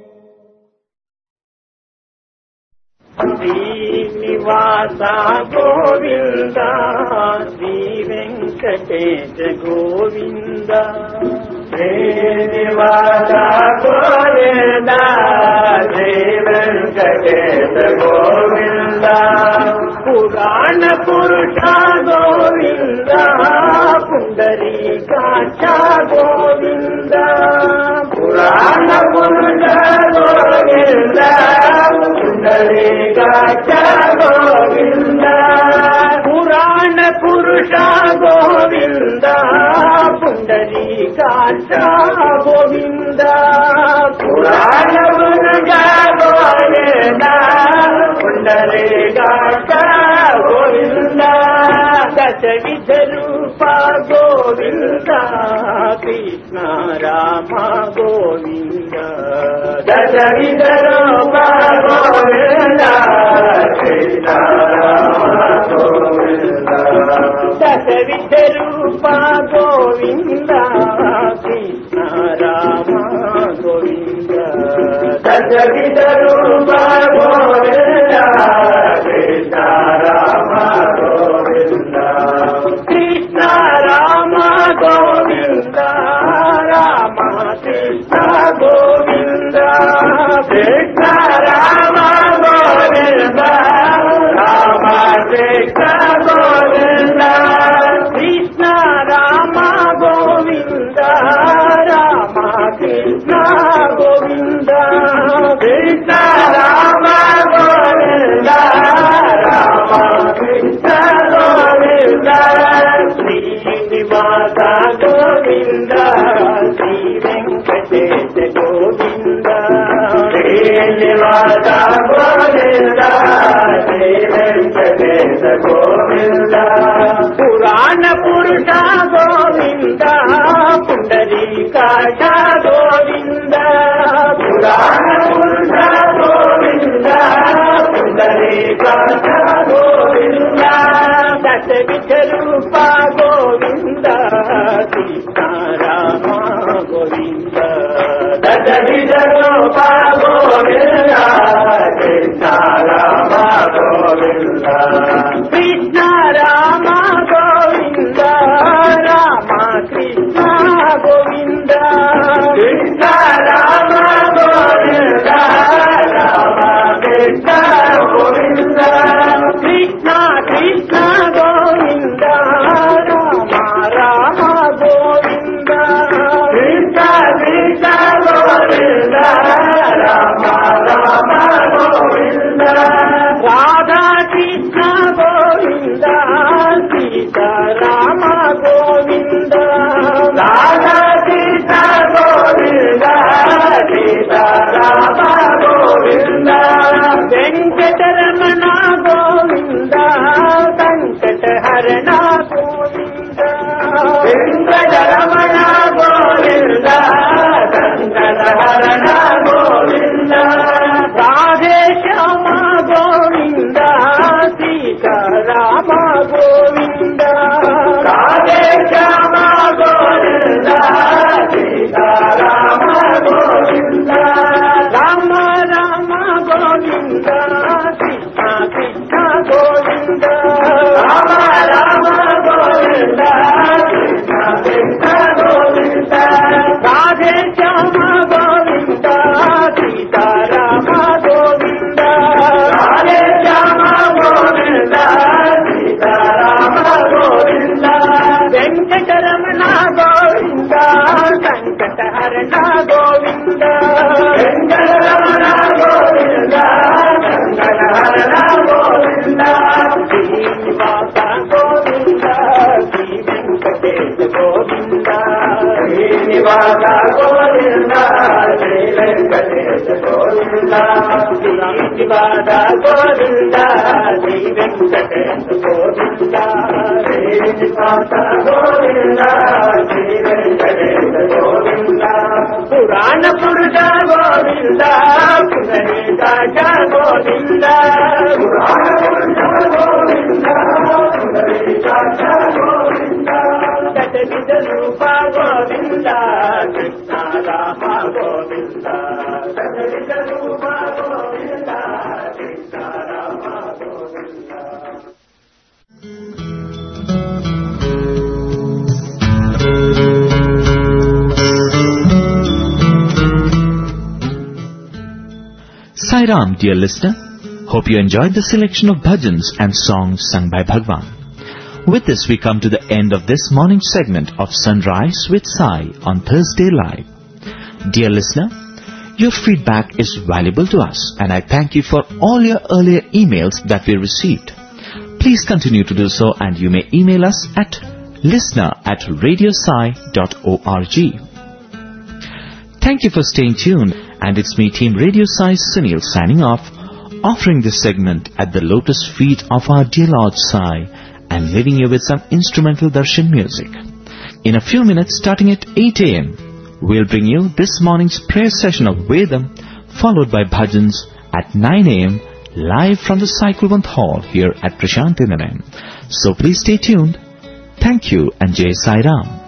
శ్రీనివాస గోవింద శ్రీ వెంకటేశ గోవింద శ్రీనివాస గోవింద శ్రీ వెంకటేశ గోవింద పురాణ పురుష గోవింద పుండరీకాక్ష గోవింద పురాణ పురుష గోవింద పుండరీకాక్ష గోవింద పురాణ పురుష గోవింద పుండరీకాక్ష గోవింద పురాణ పురుష గోవింద పుండరీకాక్ష గోవింద దశ విధ రూప గోవింద కృష్ణ రామ గోవింద దశ విధ రూప గోవింద కృష్ణ రామ గోవింద దశ విధ రూప గోవింద కృష్ణ రామ గోవింద దశ విధ రూప గోవింద కృష్ణ రామ గోవింద కృష్ణ రామ గోవింద రామ కృష్ణ గోవింద కృష్ణ రామ గోవింద రామ కృష్ణ గోవింద కృష్ణ రామ శ్రీనివాస గోవింద శ్రీ వెంకటేశ గోవింద పురాణ పురుష గోవింద పుండరీకాక్ష గోవింద పురాణ పురుష గోవింద పుండరీకాక్ష గోవింద దశవిధ రూప గోవింద సీతారామ గోవింద దశవిధ రూప గోవింద సీతారామ గోవింద కృష్ణ రామ గోవింద రామ కృష్ణ గోవింద కృష్ణ రామ గోవింద రామ కృష్ణ గోవింద కృష్ణ కృష్ణ గోవింద రామ రామ గోవింద కృష్ణ కృష్ణ గోవింద రామ రామ గోవింద రాధా కృష్ణ గోవింద సీతారామ గోవింద రాధా కృష్ణ గోవింద సీతారామ గోవింద వెంకటరమణ గోవింద వెంకటహరణ గోవింద వెంకటరమణ గోవింద వెంకటహరణ గోవింద రాధే శ్యామ గోవింద సీతారామ గోవింద రాధే శ్యామ గోవింద సీతారామ గోవింద రామ రామ గోవింద కృష్ణ కృష్ణ గోవింద రామ రామ గోవింద కృష్ణ కృష్ణ గోవింద రాధే శ్యామ గోవింద సీతారామ గోవింద రాధే శ్యామ గోవింద సీతారామ గోవింద వెంకటరమణ గోవింద వెంకటహరణ గోవింద వెంకటరమణ గోవింద వెంకటహరణ గోవింద శ్రీనివాస గోవింద శ్రీ వెంకటేశ గోవింద శ్రీనివాస గోవింద శ్రీ వెంకటేశ గోవింద శ్రీనివాస గోవింద శ్రీ వెంకటేశ గోవింద శ్రీనివాస గోవింద శ్రీ వెంకటేశ గోవింద పురాణ పురుష గోవింద పునరీకాక్ష గోవింద పురాణ పురుష గోవింద పునరీకాక్ష గోవింద దశవిధ రూప గోవింద కృష్ణ రామ గోవింద దశవిధ రూప Govinda Krishna Rama Govinda. Sai Ram, dear listener. Hope you enjoyed the selection of bhajans and songs sung by Bhagwan. With this, we come to the end of this morning's segment of Sunrise with Sai on Thursday Live. Dear listener, your feedback is valuable to us, and I thank you for all your earlier emails that we received. Please continue to do so, and you may email us at listener at radiosai dot org. Thank you for staying tuned, and it's me, Team Radio Sai Sunil, signing off, offering this segment at the lotus feet of our dear Lord Sai, and leaving you with some instrumental darshan music. In a few minutes, starting at eight a.m., we'll bring you this morning's prayer session of Vedam, followed by bhajans at nine a.m., live from the Cyclevant Hall here at Prashanti Nilayam. So please stay tuned. Thank you, and Jai Sai Ram.